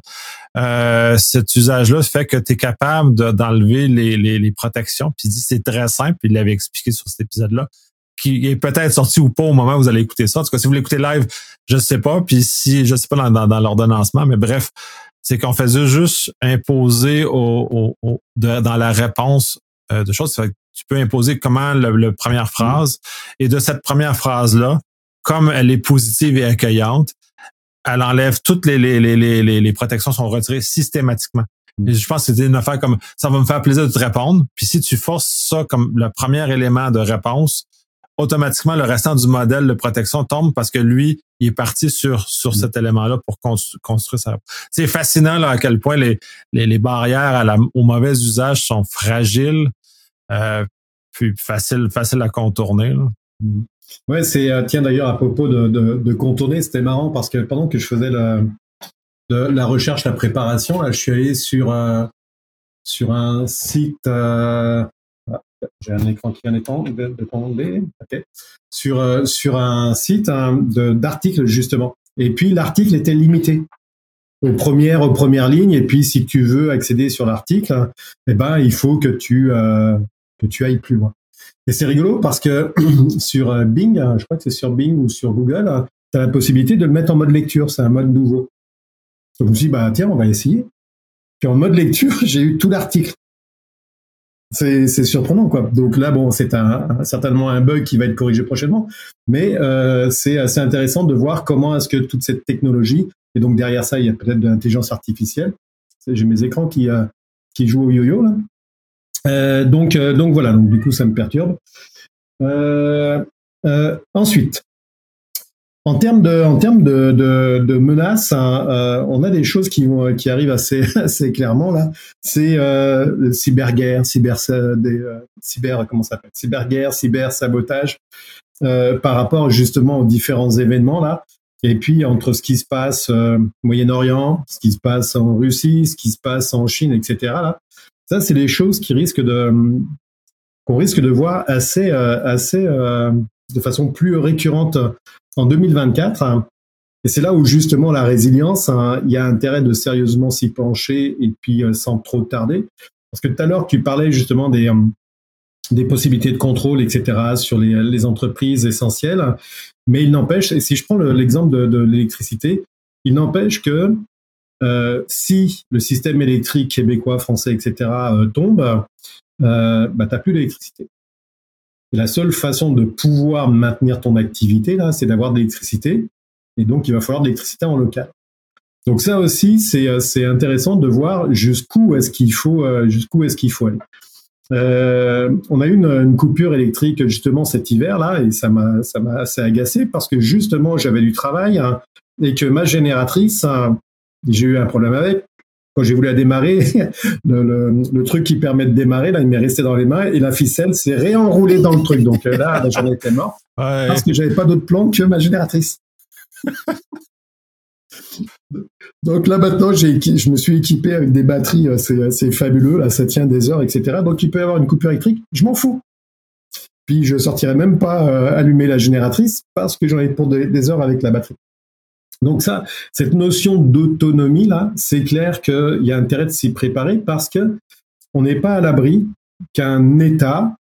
euh, cet usage-là fait que tu es capable de, d'enlever les, les, les protections. Puis il dit c'est très simple, il l'avait expliqué sur cet épisode-là, qui est peut-être sorti ou pas au moment où vous allez écouter ça. En tout cas, si vous l'écoutez live, je sais pas. Puis si, je sais pas dans, dans, dans l'ordonnancement, mais bref, c'est qu'on faisait juste imposer au, au, au de, dans la réponse euh, de choses. Tu peux imposer comment le, le première phrase. Et de cette première phrase-là, comme elle est positive et accueillante, elle enlève toutes les, les, les, les, les protections sont retirées systématiquement. Et je pense que c'était une affaire comme ça va me faire plaisir de te répondre. Puis si tu forces ça comme le premier élément de réponse, automatiquement, le restant du modèle de protection tombe parce que lui, il est parti sur sur cet élément-là pour constru- construire ça. C'est fascinant là, à quel point les, les, les barrières à la, au mauvais usage sont fragiles, euh, puis facile, facile à contourner. Là. Ouais, c'est tiens d'ailleurs à propos de, de, de contourner, c'était marrant parce que pendant que je faisais la, de, la recherche, la préparation, là, je suis allé sur euh, sur un site. Euh, J'ai un écran qui vient de, de tomber. Okay. Sur, euh, sur un site hein, de, d'articles, justement. Et puis, l'article était limité aux premières, aux premières lignes. Et puis, si tu veux accéder sur l'article, eh ben, il faut que tu, euh, que tu ailles plus loin. Et c'est rigolo parce que sur Bing, je crois que c'est sur Bing ou sur Google, tu as la possibilité de le mettre en mode lecture. C'est un mode nouveau. Donc, je me suis dit, bah, tiens, on va essayer. Puis, en mode lecture, j'ai eu tout l'article. C'est, c'est surprenant, quoi. Donc là, bon, c'est un, un, certainement un bug qui va être corrigé prochainement, mais euh, c'est assez intéressant de voir comment est-ce que toute cette technologie, et donc derrière ça, il y a peut-être de l'intelligence artificielle. J'ai mes écrans qui, euh, qui jouent au yo-yo, là. Euh, donc, euh, donc voilà, donc du coup, ça me perturbe. Euh, euh, ensuite, En termes de, en termes de, de, de menaces, hein, euh, on a des choses qui vont, qui arrivent assez, assez clairement là. C'est euh, cyberguerre, cyber, des, euh, cyber, comment ça s'appelle, cyberguerre, cybersabotage, euh, par rapport justement aux différents événements là. Et puis entre ce qui se passe euh, au Moyen-Orient, ce qui se passe en Russie, ce qui se passe en Chine, et cetera. Là, ça c'est des choses qui risquent de, qu'on risque de voir assez, euh, assez, euh, de façon plus récurrente. En deux mille vingt-quatre, hein, et c'est là où justement la résilience, hein, il y a intérêt de sérieusement s'y pencher et puis euh, sans trop tarder. Parce que tout à l'heure, tu parlais justement des, euh, des possibilités de contrôle, et cetera, sur les, les entreprises essentielles. Mais il n'empêche, et si je prends le, l'exemple de, de l'électricité, il n'empêche que euh, si le système électrique québécois, français, et cetera euh, tombe, euh, bah, tu n'as plus d'électricité. Et la seule façon de pouvoir maintenir ton activité, là, c'est d'avoir de l'électricité. Et donc, il va falloir de l'électricité en local. Donc ça aussi, c'est, c'est intéressant de voir jusqu'où est-ce qu'il faut, jusqu'où est-ce qu'il faut aller. Euh, on a eu une, une coupure électrique justement cet hiver-là, et ça m'a, ça m'a assez agacé parce que justement, j'avais du travail hein, et que ma génératrice, hein, j'ai eu un problème avec. Quand j'ai voulu la démarrer, le, le, le truc qui permet de démarrer, là, il m'est resté dans les mains et la ficelle s'est réenroulée dans le truc. Donc là, j'en étais mort ouais. Parce que j'avais pas d'autre plan que ma génératrice. Donc là, maintenant, j'ai, je me suis équipé avec des batteries, c'est, c'est fabuleux, là, ça tient des heures, et cetera. Donc il peut y avoir une coupure électrique, je m'en fous. Puis je sortirai même pas euh, allumer la génératrice parce que j'en ai pour des, des heures avec la batterie. Donc ça, cette notion d'autonomie là, c'est clair qu'il y a intérêt de s'y préparer parce que on n'est pas à l'abri qu'un État,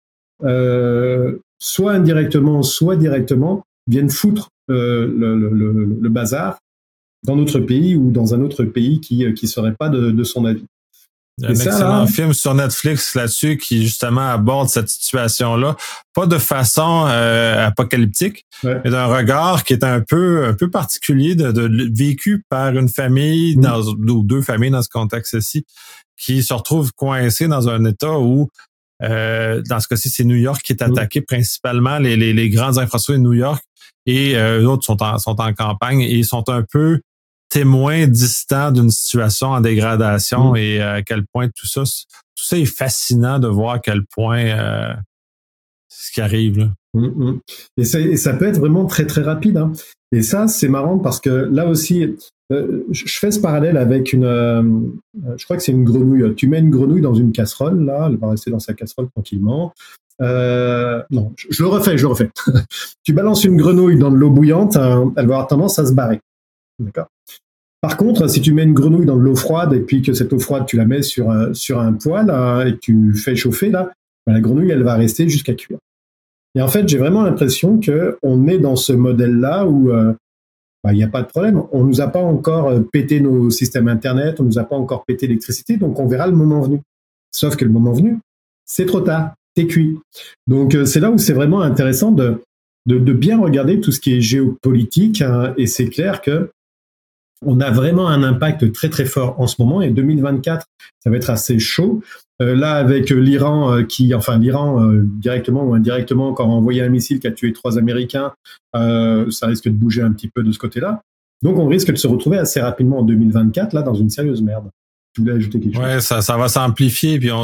euh, soit indirectement, soit directement, vienne foutre euh, le, le, le, le bazar dans notre pays ou dans un autre pays qui qui serait pas de, de son avis. Il y a un ça, excellent là, film sur Netflix là-dessus qui justement aborde cette situation-là, pas de façon euh, apocalyptique, ouais. mais d'un regard qui est un peu un peu particulier, de, de vécu par une famille, mmh. dans, ou deux familles dans ce contexte-ci, qui se retrouvent coincées dans un état où, euh, dans ce cas-ci, c'est New York qui est attaqué mmh. principalement, les, les, les grandes infrastructures de New York, et euh, eux autres sont en, sont en campagne et sont un peu témoins distants d'une situation en dégradation mmh. et à quel point tout ça, tout ça est fascinant de voir à quel point euh, ce qui arrive là. Mmh. Et, et ça peut être vraiment très très rapide. Hein. Et ça, c'est marrant parce que là aussi, euh, je fais ce parallèle avec une, euh, je crois que c'est une grenouille. Tu mets une grenouille dans une casserole, là, elle va rester dans sa casserole tranquillement. Euh, non, je, je le refais, je le refais. Tu balances une grenouille dans de l'eau bouillante, hein, elle va avoir tendance à se barrer. D'accord. Par contre, si tu mets une grenouille dans de l'eau froide et puis que cette eau froide, tu la mets sur, euh, sur un poêle hein, et que tu fais chauffer, là, ben, la grenouille, elle va rester jusqu'à cuire. Et en fait, j'ai vraiment l'impression qu'on est dans ce modèle-là où euh, ben, il n'y a pas de problème. On ne nous a pas encore pété nos systèmes Internet, on ne nous a pas encore pété l'électricité, donc on verra le moment venu. Sauf que le moment venu, c'est trop tard, t'es cuit. Donc euh, c'est là où c'est vraiment intéressant de, de, de bien regarder tout ce qui est géopolitique hein, et c'est clair que on a vraiment un impact très très fort en ce moment et deux mille vingt-quatre, ça va être assez chaud. Euh, là, avec l'Iran euh, qui, enfin l'Iran euh, directement ou indirectement, quand on a envoyé un missile qui a tué trois Américains, euh, ça risque de bouger un petit peu de ce côté-là. Donc, on risque de se retrouver assez rapidement en deux mille vingt-quatre là dans une sérieuse merde. Tu voulais ajouter quelque chose? Ouais, ça, ça va s'amplifier. Puis on,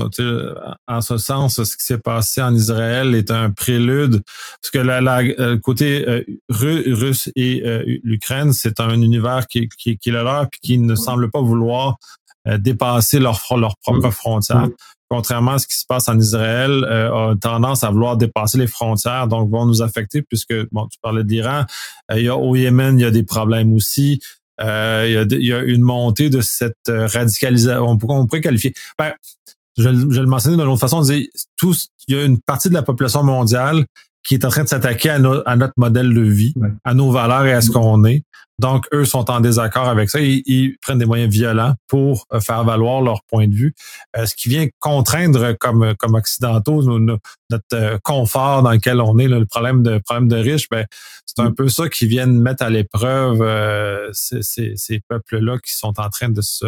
en ce sens, ce qui s'est passé en Israël est un prélude, parce que la, la, le côté euh, russe et euh, l'Ukraine, c'est un univers qui, qui, qui est le leur, puis qui ne semble pas vouloir euh, dépasser leurs leur propres frontières. Contrairement à ce qui se passe en Israël, euh, a tendance à vouloir dépasser les frontières, donc vont nous affecter, puisque bon, tu parlais d'Iran, euh, il y a au Yémen, il y a des problèmes aussi. Euh, il, y a, il y a une montée de cette radicalisation, on pourrait, on pourrait qualifier. Ben, je, je vais le mentionner d'une autre façon, on dit, tout, il y a une partie de la population mondiale qui est en train de s'attaquer à, no, à notre modèle de vie, ouais. à nos valeurs et à ce qu'on est. Donc, eux sont en désaccord avec ça. Ils, ils prennent des moyens violents pour faire valoir leur point de vue, euh, ce qui vient contraindre comme comme occidentaux nos, nos, notre euh, confort dans lequel on est. Là, le problème de problème de riches, ben c'est un peu ça qui vient mettre à l'épreuve euh, ces, ces, ces peuples-là qui sont en train de se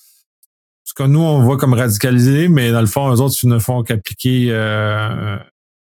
ce que nous on voit comme radicalisés, mais dans le fond, eux autres ils ne font qu'appliquer euh,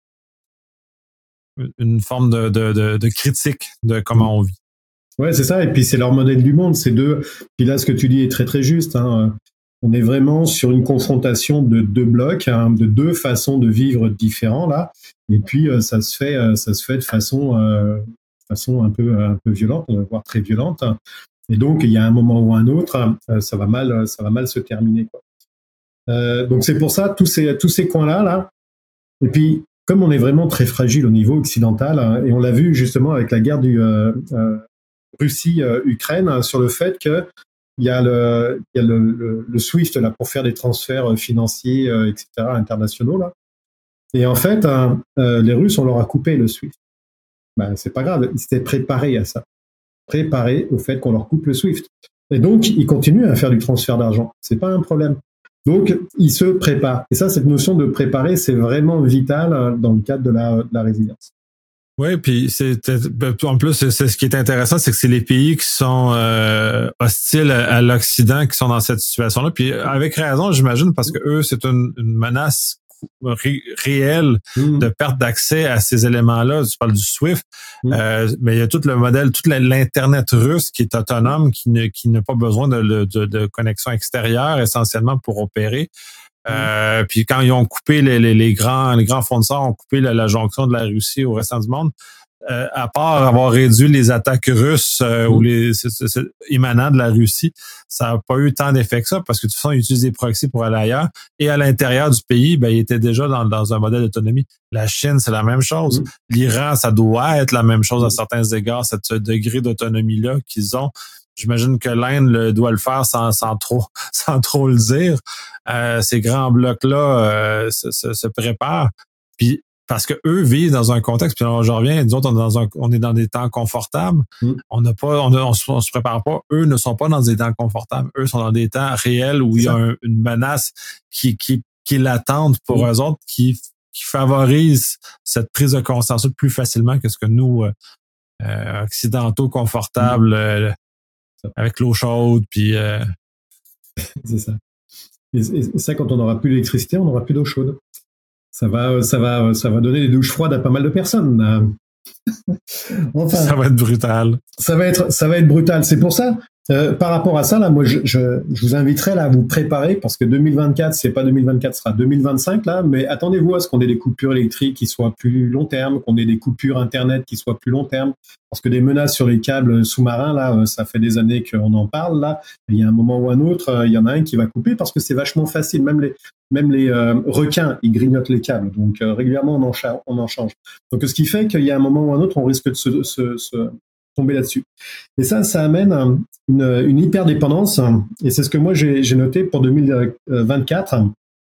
une forme de, de, de, de critique de comment on vit. Ouais, c'est ça. Et puis, c'est leur modèle du monde. C'est deux. Puis là, ce que tu dis est très, très juste. Hein. On est vraiment sur une confrontation de deux blocs, hein, de deux façons de vivre différents, là. Et puis, euh, ça se fait, euh, ça se fait de façon, euh, façon un peu, un peu violente, voire très violente. Et donc, il y a un moment ou un autre, euh, ça va mal, ça va mal se terminer, quoi. Euh, donc, c'est pour ça, tous ces, tous ces coins-là, là. Et puis, comme on est vraiment très fragile au niveau occidental, hein, et on l'a vu justement avec la guerre du, euh, euh, Russie-Ukraine euh, sur le fait que il y a le, il y a le, le, le SWIFT là pour faire des transferts financiers, euh, et cetera internationaux là. Et en fait, euh, euh, les Russes on leur a coupé le SWIFT. Ben c'est pas grave, ils s'étaient préparés à ça, préparés au fait qu'on leur coupe le SWIFT. Et donc ils continuent à faire du transfert d'argent. C'est pas un problème. Donc ils se préparent. Et ça, cette notion de préparer, c'est vraiment vital euh, dans le cadre de la, de la résilience. Oui, puis c'est en plus c'est, c'est ce qui est intéressant, c'est que c'est les pays qui sont euh, hostiles à, à l'Occident qui sont dans cette situation-là. Puis avec raison, j'imagine, parce que eux, c'est une, une menace ré, réelle mmh. de perte d'accès à ces éléments-là. Tu parles du SWIFT, mmh. euh, mais il y a tout le modèle, toute la, l'internet russe qui est autonome, qui ne qui n'a pas besoin de, de, de connexion extérieure essentiellement pour opérer. Euh, puis quand ils ont coupé les, les, les grands les grands fournisseurs ont coupé la, la jonction de la Russie au restant du monde, euh, à part avoir réduit les attaques russes euh, mmh. ou les c'est, c'est, c'est, émanant de la Russie, ça n'a pas eu tant d'effet que ça parce que de toute façon, ils utilisent des proxys pour aller ailleurs. Et à l'intérieur du pays, ben, ils étaient déjà dans, dans un modèle d'autonomie. La Chine, c'est la même chose. Mmh. L'Iran, ça doit être la même chose à certains égards, ce degré d'autonomie-là qu'ils ont. J'imagine que l'Inde le, doit le faire sans, sans trop, sans trop le dire. Euh, ces grands blocs-là euh, se, se, se préparent. Puis parce que eux vivent dans un contexte. Puis alors, je reviens, nous autres, on est dans un, on est dans des temps confortables. Mm. On n'a pas, on, a, on, se, on se prépare pas. Eux ne sont pas dans des temps confortables. Eux sont dans des temps réels où il y a un, une menace qui, qui, qui est latente pour mm. eux autres, qui, qui favorise cette prise de conscience plus facilement que ce que nous euh, occidentaux confortables. Mm. Euh, avec l'eau chaude, puis... Euh... C'est ça. Et, et ça, quand on n'aura plus d'électricité, on n'aura plus d'eau chaude. Ça va, ça va, ça va donner des douches froides à pas mal de personnes. Enfin, ça va être brutal. Ça va être, ça va être brutal. C'est pour ça, euh, par rapport à ça, là, moi, je, je, je vous inviterai là à vous préparer parce que deux mille vingt-quatre, c'est pas deux mille vingt-quatre, ce sera deux mille vingt-cinq là. Mais attendez-vous à ce qu'on ait des coupures électriques qui soient plus long terme, qu'on ait des coupures internet qui soient plus long terme, parce que des menaces sur les câbles sous-marins là, ça fait des années qu'on en parle là. Il y a un moment ou un autre, il y en a un qui va couper parce que c'est vachement facile. Même les, même les euh, requins, ils grignotent les câbles. Donc euh, régulièrement, on en, cha- on en change. Donc ce qui fait qu'il y a un moment ou un autre, on risque de se, se, se tomber là-dessus. Et ça, ça amène une, une hyperdépendance, et c'est ce que moi j'ai, j'ai noté pour deux mille vingt-quatre,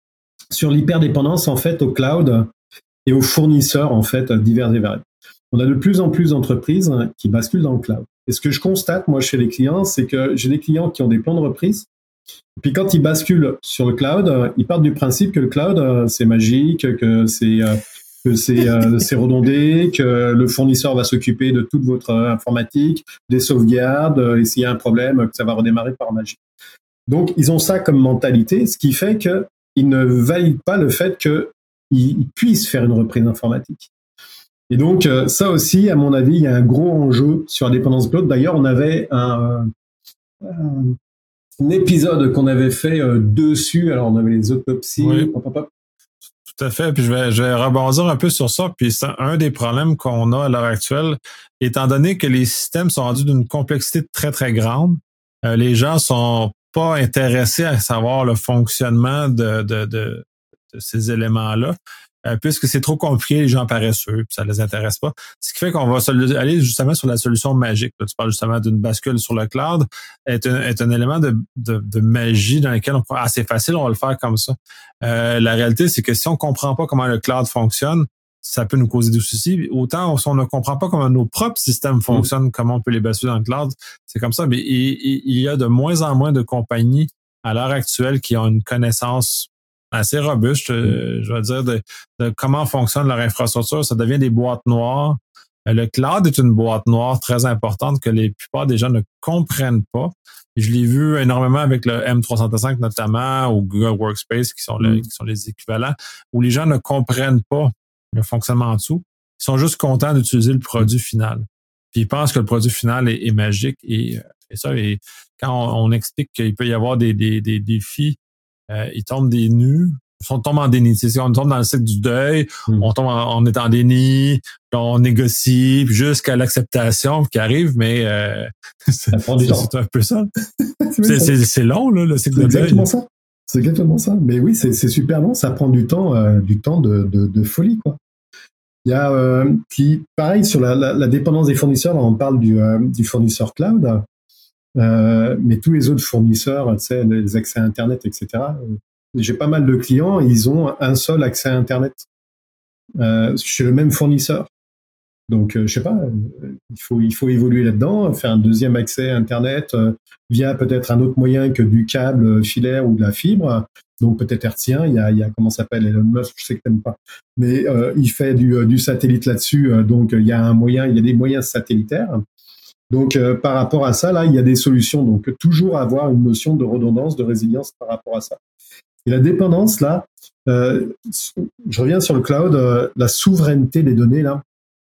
sur l'hyperdépendance en fait au cloud et aux fournisseurs en fait divers et variés. On a de plus en plus d'entreprises qui basculent dans le cloud. Et ce que je constate moi chez les clients, c'est que j'ai des clients qui ont des plans de reprise, et puis quand ils basculent sur le cloud, ils partent du principe que le cloud c'est magique, que c'est que c'est, euh, c'est redondé, que le fournisseur va s'occuper de toute votre euh, informatique, des sauvegardes, euh, et s'il y a un problème, que ça va redémarrer par magie. Donc, ils ont ça comme mentalité, ce qui fait qu'ils ne valident pas le fait qu'ils puissent faire une reprise informatique. Et donc, euh, ça aussi, à mon avis, il y a un gros enjeu sur la dépendance cloud. D'ailleurs, on avait un, un, un épisode qu'on avait fait euh, dessus. Alors, on avait les autopsies. Oui. Pop, pop, pop. Tout à fait. Puis je vais, je vais rebondir un peu sur ça. Puis c'est un des problèmes qu'on a à l'heure actuelle, étant donné que les systèmes sont rendus d'une complexité très, très grande. Euh, les gens sont pas intéressés à savoir le fonctionnement de, de, de, de ces éléments-là. Euh, puisque c'est trop compliqué, les gens paresseux, puis ça les intéresse pas. Ce qui fait qu'on va aller justement sur la solution magique. Là, tu parles justement d'une bascule sur le cloud, est un, est un élément de, de, de magie dans lequel on croit, ah, c'est facile, on va le faire comme ça. Euh, la réalité, c'est que si on comprend pas comment le cloud fonctionne, ça peut nous causer des soucis. Autant si on ne comprend pas comment nos propres systèmes fonctionnent, mmh. comment on peut les basculer dans le cloud, c'est comme ça. Mais il, il y a de moins en moins de compagnies à l'heure actuelle qui ont une connaissance assez robuste, je, je veux dire, de, de comment fonctionne leur infrastructure. Ça devient des boîtes noires. Le cloud est une boîte noire très importante que la plupart des gens ne comprennent pas. Et je l'ai vu énormément avec le M trois cent cinq notamment, ou Google Workspace, qui sont, le, qui sont les équivalents, où les gens ne comprennent pas le fonctionnement en dessous. Ils sont juste contents d'utiliser le produit final. Puis ils pensent que le produit final est, est magique. Et, et ça, et quand on, on explique qu'il peut y avoir des, des, des défis, Euh, ils tombent des nus, on tombe en déni. C'est, on tombe dans le cycle du deuil, mm. on tombe en, on est en déni, puis on négocie puis jusqu'à l'acceptation qui arrive, mais euh, ça prend du c'est, temps. c'est un peu ça. c'est, c'est, c'est long, là, le cycle c'est de deuil. Exactement ça. C'est exactement ça. Mais oui, c'est, c'est super long. Ça prend du temps, euh, du temps de, de, de folie, quoi. Il y a, euh, puis pareil sur la, la, la dépendance des fournisseurs. Là, on parle du, euh, du fournisseur cloud. Euh, mais tous les autres fournisseurs, tu sais, les accès à Internet, et cetera. Euh, j'ai pas mal de clients, ils ont un seul accès à Internet euh, chez le même fournisseur. Donc, euh, je sais pas, euh, il faut il faut évoluer là-dedans, faire un deuxième accès à Internet euh, via peut-être un autre moyen que du câble filaire ou de la fibre. Donc peut-être hertzien. Il y a il y a comment ça s'appelle Elon Musk, je sais que t'aimes pas, mais euh, il fait du du satellite là-dessus. Euh, donc il y a un moyen, il y a des moyens satellitaires. Donc, euh, par rapport à ça, là, il y a des solutions. Donc, toujours avoir une notion de redondance, de résilience par rapport à ça. Et la dépendance, là, euh, je reviens sur le cloud, euh, la souveraineté des données, là,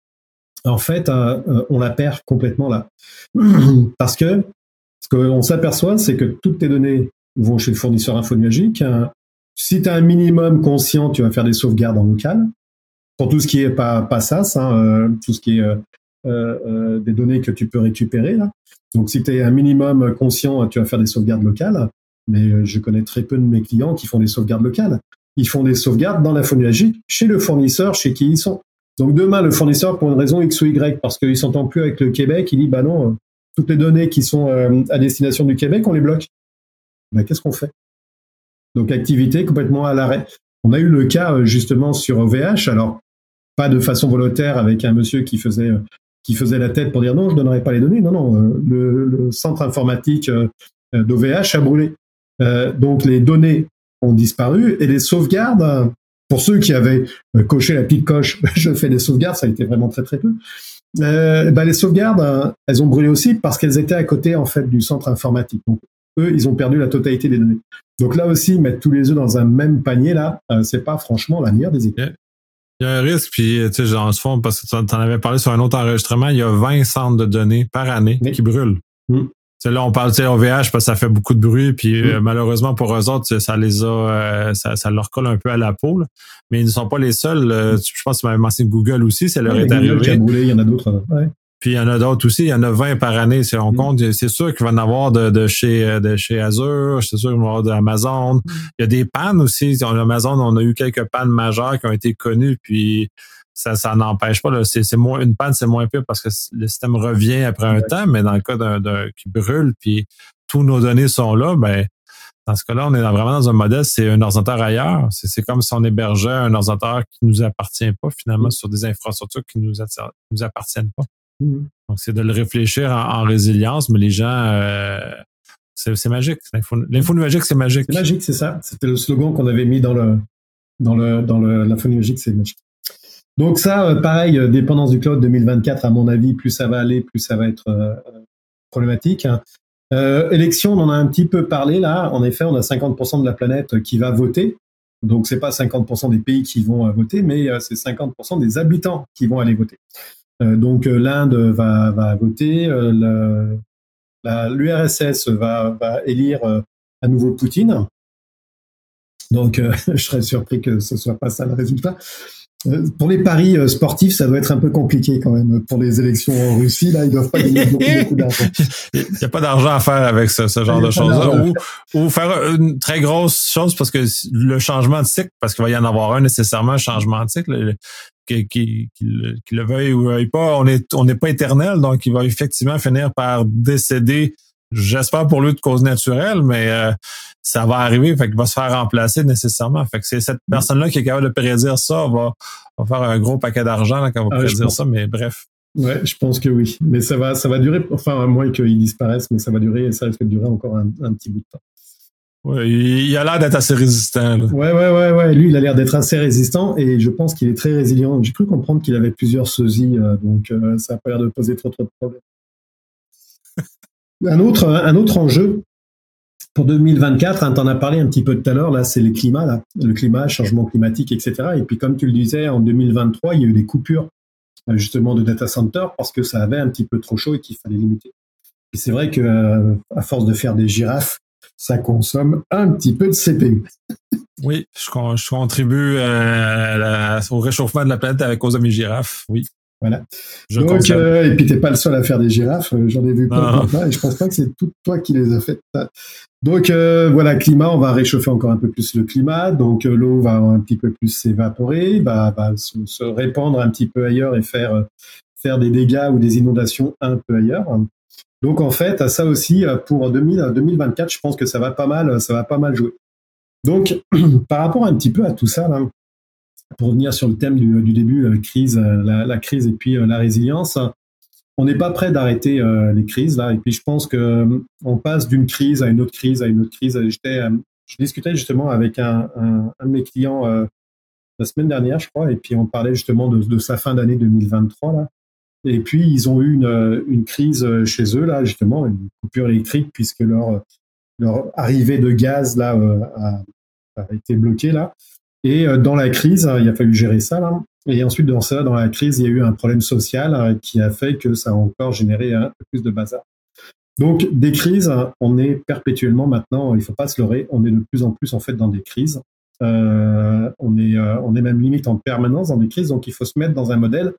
en fait, euh, on la perd complètement, là. Parce que ce qu'on s'aperçoit, c'est que toutes tes données vont chez le fournisseur infonuagique. Hein. Si tu as un minimum conscient, tu vas faire des sauvegardes en local. Pour tout ce qui est pas, pas SaaS, hein, euh, tout ce qui est... Euh, euh, euh, des données que tu peux récupérer. Là. Donc, si tu es un minimum conscient, tu vas faire des sauvegardes locales. Mais je connais très peu de mes clients qui font des sauvegardes locales. Ils font des sauvegardes dans l'infonuagique chez le fournisseur, chez qui ils sont. Donc demain, le fournisseur, pour une raison X ou Y, parce qu'il s'entend plus avec le Québec, il dit bah non, euh, toutes les données qui sont euh, à destination du Québec, on les bloque. Ben, qu'est-ce qu'on fait? Donc activité complètement à l'arrêt. On a eu le cas justement sur O V H, alors pas de façon volontaire avec un monsieur qui faisait euh, qui faisait la tête pour dire non, je donnerai pas les données. Non, non, euh, le, le centre informatique euh, d'O V H a brûlé. Euh, donc les données ont disparu et les sauvegardes, pour ceux qui avaient coché la petite coche, je fais des sauvegardes, ça a été vraiment très très peu. Euh, bah, les sauvegardes, elles ont brûlé aussi parce qu'elles étaient à côté en fait du centre informatique. Donc eux, ils ont perdu la totalité des données. Donc là aussi, mettre tous les œufs dans un même panier là, euh, c'est pas franchement la meilleure des idées. Il y a un risque, puis tu sais, dans ce fond, parce que tu en avais parlé sur un autre enregistrement, il y a vingt centres de données par année oui. qui brûlent. Mmh. Là, on parle de O V H parce que ça fait beaucoup de bruit, puis mmh. euh, malheureusement pour eux autres, ça les a, euh, ça, ça leur colle un peu à la peau. Là. Mais ils ne sont pas les seuls. Euh, je pense que tu m'avais mentionné Google aussi, ça leur ouais, est arrivé. Qui a brûlé, il y en a d'autres. Ouais. Puis il y en a d'autres aussi. Il y en a vingt par année. Si on mmh. compte, c'est sûr qu'il va en avoir de, de chez de chez Azure, c'est sûr qu'il va y avoir d'Amazon. Mmh. Il y a des pannes aussi. On, Amazon, on a eu quelques pannes majeures qui ont été connues, puis ça, ça n'empêche pas. Là, c'est, c'est moins une panne, c'est moins pire parce que le système revient après un ouais. temps, mais dans le cas d'un, d'un qui brûle, puis tous nos données sont là, ben dans ce cas-là, on est dans, vraiment dans un modèle, c'est un ordinateur ailleurs. C'est, c'est comme si on hébergeait un ordinateur qui nous appartient pas finalement mmh. sur des infrastructures qui nous, atti- nous appartiennent pas. Mmh. Donc c'est de le réfléchir en, en résilience, mais les gens, euh, c'est, c'est magique. L'info, l'info numérique, c'est magique. C'est magique, c'est ça. C'était le slogan qu'on avait mis dans le dans le dans le l'info numérique, c'est magique. Donc ça, euh, pareil, euh, dépendance du cloud deux mille vingt-quatre, à mon avis, plus ça va aller, plus ça va être euh, problématique. Euh, élection, on en a un petit peu parlé là. En effet, on a cinquante pour cent de la planète qui va voter. Donc c'est pas cinquante pour cent des pays qui vont euh, voter, mais euh, c'est cinquante pour cent des habitants qui vont aller voter. Euh, donc euh, l'Inde va, va voter, euh, le, la, l'U R S S va, va élire euh, à nouveau Poutine. Donc euh, je serais surpris que ce soit pas ça le résultat. Pour les paris sportifs, ça doit être un peu compliqué quand même. Pour les élections en Russie, là, ils doivent pas gagner beaucoup, beaucoup d'argent. Il n'y a pas d'argent à faire avec ce, ce genre de choses-là. Ou, ou faire une très grosse chose parce que le changement de cycle, parce qu'il va y en avoir un nécessairement, un changement de cycle, qui, qui, qui, le, qui le veuille ou veuille pas, on est, on n'est pas éternel, donc il va effectivement finir par décéder. J'espère pour lui de cause naturelle, mais euh, ça va arriver, fait qu'il va se faire remplacer nécessairement. Fait que c'est cette personne-là qui est capable de prédire ça, va, va faire un gros paquet d'argent là, quand on va ah, prédire ça, mais bref. Ouais, je pense que oui. Mais ça va, ça va durer, enfin, à moins qu'il disparaisse, mais ça va durer, ça risque de durer encore un, un petit bout de temps. Ouais, il a l'air d'être assez résistant. Là. Ouais, ouais, ouais, ouais. Lui, il a l'air d'être assez résistant et je pense qu'il est très résilient. J'ai cru comprendre qu'il avait plusieurs sosies, euh, donc euh, ça n'a pas l'air de poser trop, trop de problèmes. Un autre, un autre enjeu pour deux mille vingt-quatre, hein, tu en as parlé un petit peu tout à l'heure, là, c'est le climat, là, le climat, changement climatique, et cetera. Et puis, comme tu le disais, en deux mille vingt-trois, il y a eu des coupures, justement, de data center parce que ça avait un petit peu trop chaud et qu'il fallait limiter. Et c'est vrai que, euh, à force de faire des girafes, ça consomme un petit peu de C P U. Oui, je, je contribue euh, la, au réchauffement de la planète avec cause de mes girafes, oui. Voilà. Donc, euh, et puis t'es pas le seul à faire des girafes, j'en ai vu plein, plein, et je pense pas que c'est tout toi qui les as faites. Donc euh, voilà, climat, on va réchauffer encore un peu plus le climat, donc euh, l'eau va un petit peu plus s'évaporer, va, va se, se répandre un petit peu ailleurs et faire faire des dégâts ou des inondations un peu ailleurs. Donc en fait, ça aussi pour deux mille, deux mille vingt-quatre, je pense que ça va pas mal, ça va pas mal jouer. Donc par rapport un petit peu à tout ça là. Pour revenir sur le thème du, du début, euh, crise, euh, la, la crise et puis euh, la résilience, on n'est pas prêt d'arrêter euh, les crises là. Et puis je pense que euh, on passe d'une crise à une autre crise à une autre crise. J'étais, euh, je discutais justement avec un, un, un de mes clients euh, la semaine dernière, je crois, et puis on parlait justement de, de sa fin d'année deux mille vingt-trois là. Et puis ils ont eu une, une crise chez eux là, justement, une coupure électrique puisque leur leur arrivée de gaz là euh, a, a été bloquée là. Et dans la crise, il a fallu gérer ça. Là. Et ensuite, dans ça, dans la crise, il y a eu un problème social qui a fait que ça a encore généré un peu plus de bazar. Donc, des crises, on est perpétuellement maintenant, il ne faut pas se leurrer, on est de plus en plus en fait dans des crises. Euh, on est, euh, on est même limite en permanence dans des crises, donc il faut se mettre dans un modèle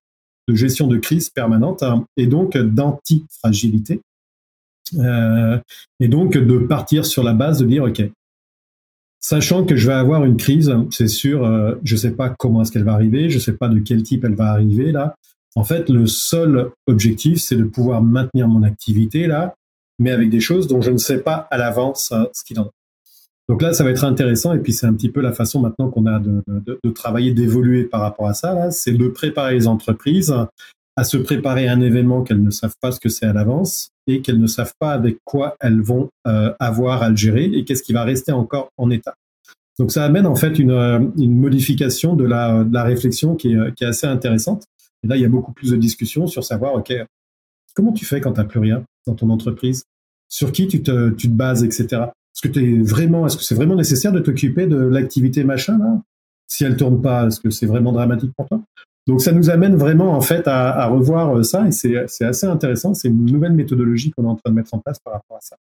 de gestion de crise permanente hein, et donc d'anti-fragilité. Euh, et donc de partir sur la base de dire, OK, sachant que je vais avoir une crise, c'est sûr, euh, je ne sais pas comment est-ce qu'elle va arriver, je ne sais pas de quel type elle va arriver là. En fait, le seul objectif, c'est de pouvoir maintenir mon activité là, mais avec des choses dont je ne sais pas à l'avance hein, ce qu'il en est. Donc là, ça va être intéressant, et puis c'est un petit peu la façon maintenant qu'on a de, de, de travailler, d'évoluer par rapport à ça, là, c'est de préparer les entreprises à se préparer à un événement qu'elles ne savent pas ce que c'est à l'avance, et qu'elles ne savent pas avec quoi elles vont euh, avoir à le gérer, et qu'est-ce qui va rester encore en état. Donc ça amène en fait une, une modification de la, de la réflexion qui est, qui est assez intéressante. Et là, il y a beaucoup plus de discussions sur savoir, OK, comment tu fais quand tu n'as plus rien dans ton entreprise? Sur qui tu te, tu te bases, et cetera. Est-ce que t'es vraiment, est-ce que c'est vraiment nécessaire de t'occuper de l'activité machin là? Si elle tourne pas, est-ce que c'est vraiment dramatique pour toi? Donc ça nous amène vraiment en fait à, à revoir ça, et c'est, c'est assez intéressant. C'est une nouvelle méthodologie qu'on est en train de mettre en place par rapport à ça.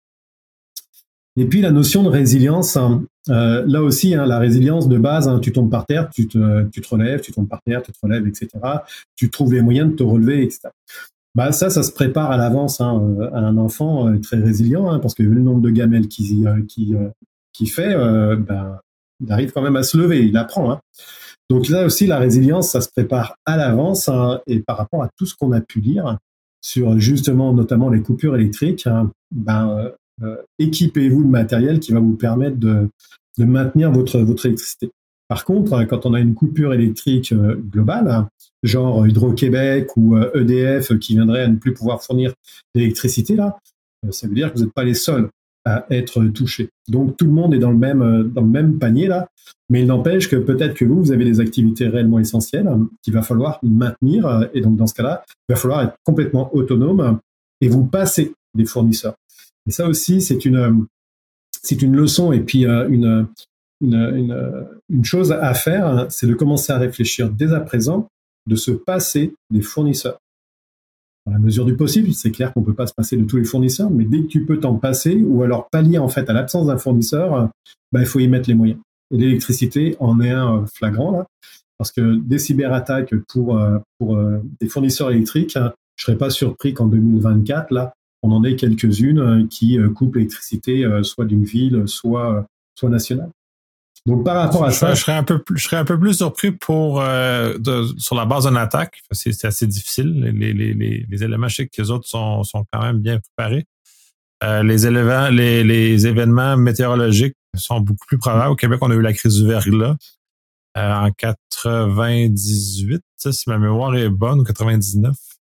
Et puis la notion de résilience, hein, euh, là aussi, hein, la résilience de base, hein, tu tombes par terre, tu te, tu te relèves, tu tombes par terre, tu te relèves, et cetera. Tu trouves les moyens de te relever, et cetera. Bah ça, ça se prépare à l'avance hein, à un enfant euh, très résilient, hein, parce que le nombre de gamelles qu'il euh, qui, euh, qui fait, euh, ben, il arrive quand même à se lever, il apprend. Hein. Donc là aussi, la résilience, ça se prépare à l'avance, hein, et par rapport à tout ce qu'on a pu lire sur justement notamment les coupures électriques, hein, ben, euh, équipez-vous de matériel qui va vous permettre de, de maintenir votre, votre électricité. Par contre, quand on a une coupure électrique euh, globale, genre Hydro-Québec ou euh, E D F qui viendrait à ne plus pouvoir fournir l'électricité, là, euh, ça veut dire que vous n'êtes pas les seuls à être touchés. Donc tout le monde est dans le même, euh, dans le même panier, là, mais il n'empêche que peut-être que vous, vous avez des activités réellement essentielles hein, qu'il va falloir maintenir, euh, et donc dans ce cas-là, il va falloir être complètement autonome et vous passer des fournisseurs. Et ça aussi, c'est une, c'est une leçon et puis euh, une, une, une, une chose à faire, hein, c'est de commencer à réfléchir dès à présent de se passer des fournisseurs. Dans la mesure du possible, c'est clair qu'on ne peut pas se passer de tous les fournisseurs, mais dès que tu peux t'en passer, ou alors pallier en fait à l'absence d'un fournisseur, bah, il faut y mettre les moyens. Et l'électricité en est un flagrant, là, parce que des cyberattaques pour, pour des fournisseurs électriques, hein, je ne serais pas surpris qu'en deux mille vingt-quatre, là, on en ait quelques-unes qui coupent l'électricité soit d'une ville, soit, soit nationale. Donc, par rapport à je, ça, je serais un peu plus, je serais un peu plus surpris pour euh, de, sur la base d'une attaque. C'est, c'est assez difficile. Les, les, les, les éléments, je sais que les autres sont, sont quand même bien préparés. Euh, les éléments, les, les événements météorologiques sont beaucoup plus probables. Au Québec, on a eu la crise du verglas euh, en quatre-vingt-dix-huit, si ma mémoire est bonne, ou quatre-vingt-dix-neuf.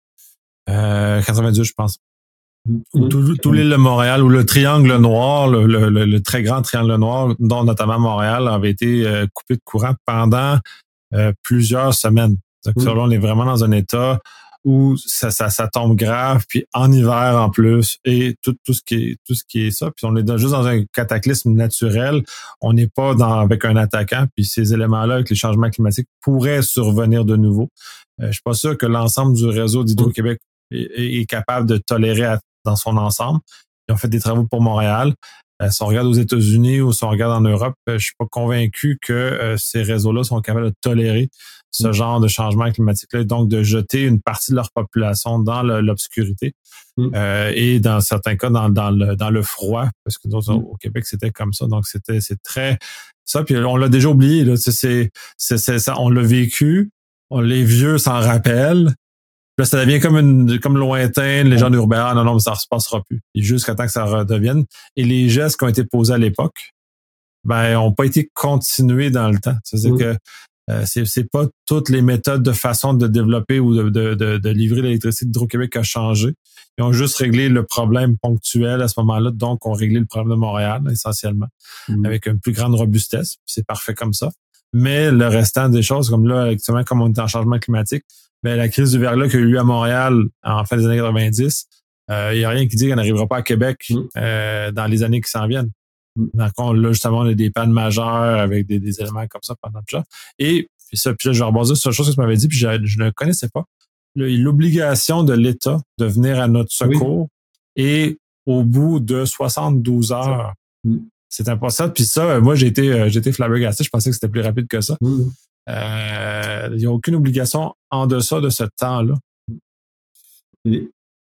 Euh, quatre-vingt-dix-huit, je pense. Ou tout, tout l'île de Montréal, ou le triangle noir, le, le, le, le très grand triangle noir, dont notamment Montréal, avait été euh, coupé de courant pendant euh, plusieurs semaines. Donc, mmh. là, on est vraiment dans un état où ça, ça, ça tombe grave, puis en hiver en plus, et tout, tout ce qui est, tout ce qui est ça. Puis on est dans, juste dans un cataclysme naturel. On n'est pas dans, avec un attaquant, puis ces éléments-là, avec les changements climatiques, pourraient survenir de nouveau. Euh, je suis pas sûr que l'ensemble du réseau d'Hydro-Québec mmh. est, est capable de tolérer à dans son ensemble. Ils ont fait des travaux pour Montréal. Euh, si on regarde aux États-Unis ou si on regarde en Europe, euh, je suis pas convaincu que euh, ces réseaux-là sont capables de tolérer ce mmh. genre de changement climatique-là, donc de jeter une partie de leur population dans le, l'obscurité mmh. euh, et dans certains cas dans, dans, le, dans le froid, parce que mmh. au Québec, c'était comme ça. Donc, c'était c'est très... ça. Puis on l'a déjà oublié. Là, c'est, c'est, c'est, c'est, ça, on l'a vécu. On, les vieux s'en rappellent. Là, ça devient comme une comme lointain, les gens urbains, ah, non, non, mais ça ne se passera plus. Et jusqu'à temps que ça redevienne. Et les gestes qui ont été posés à l'époque, ben, ont pas été continués dans le temps. C'est-à-dire mmh. que euh, c'est, c'est pas toutes les méthodes de façon de développer ou de, de, de, de livrer l'électricité d'Hydro-Québec qui a changé. Ils ont juste réglé le problème ponctuel à ce moment-là, donc ont réglé le problème de Montréal, essentiellement, mmh. avec une plus grande robustesse. C'est parfait comme ça. Mais le restant des choses, comme là, actuellement, comme on est en changement climatique, ben, la crise du verglas qu'il y a eu à Montréal en fin des années quatre-vingt-dix, il euh, n'y a rien qui dit qu'elle n'arrivera pas à Québec mmh. euh, dans les années qui s'en viennent. Mmh. Donc, on, là, justement, on a des pannes majeures avec des, des éléments comme ça pendant tout ça. Et puis ça, puis là, je vais rebondir sur la chose que tu m'avais dit, puis je, je ne connaissais pas. Le, l'obligation de l'État de venir à notre secours oui. et au bout de soixante-douze heures. Mmh. C'est impossible. Puis ça, moi, j'ai été, j'ai été flabbergasté. Je pensais que c'était plus rapide que ça. Mmh. Euh, il n'y a aucune obligation en deçà de ce temps-là. Et,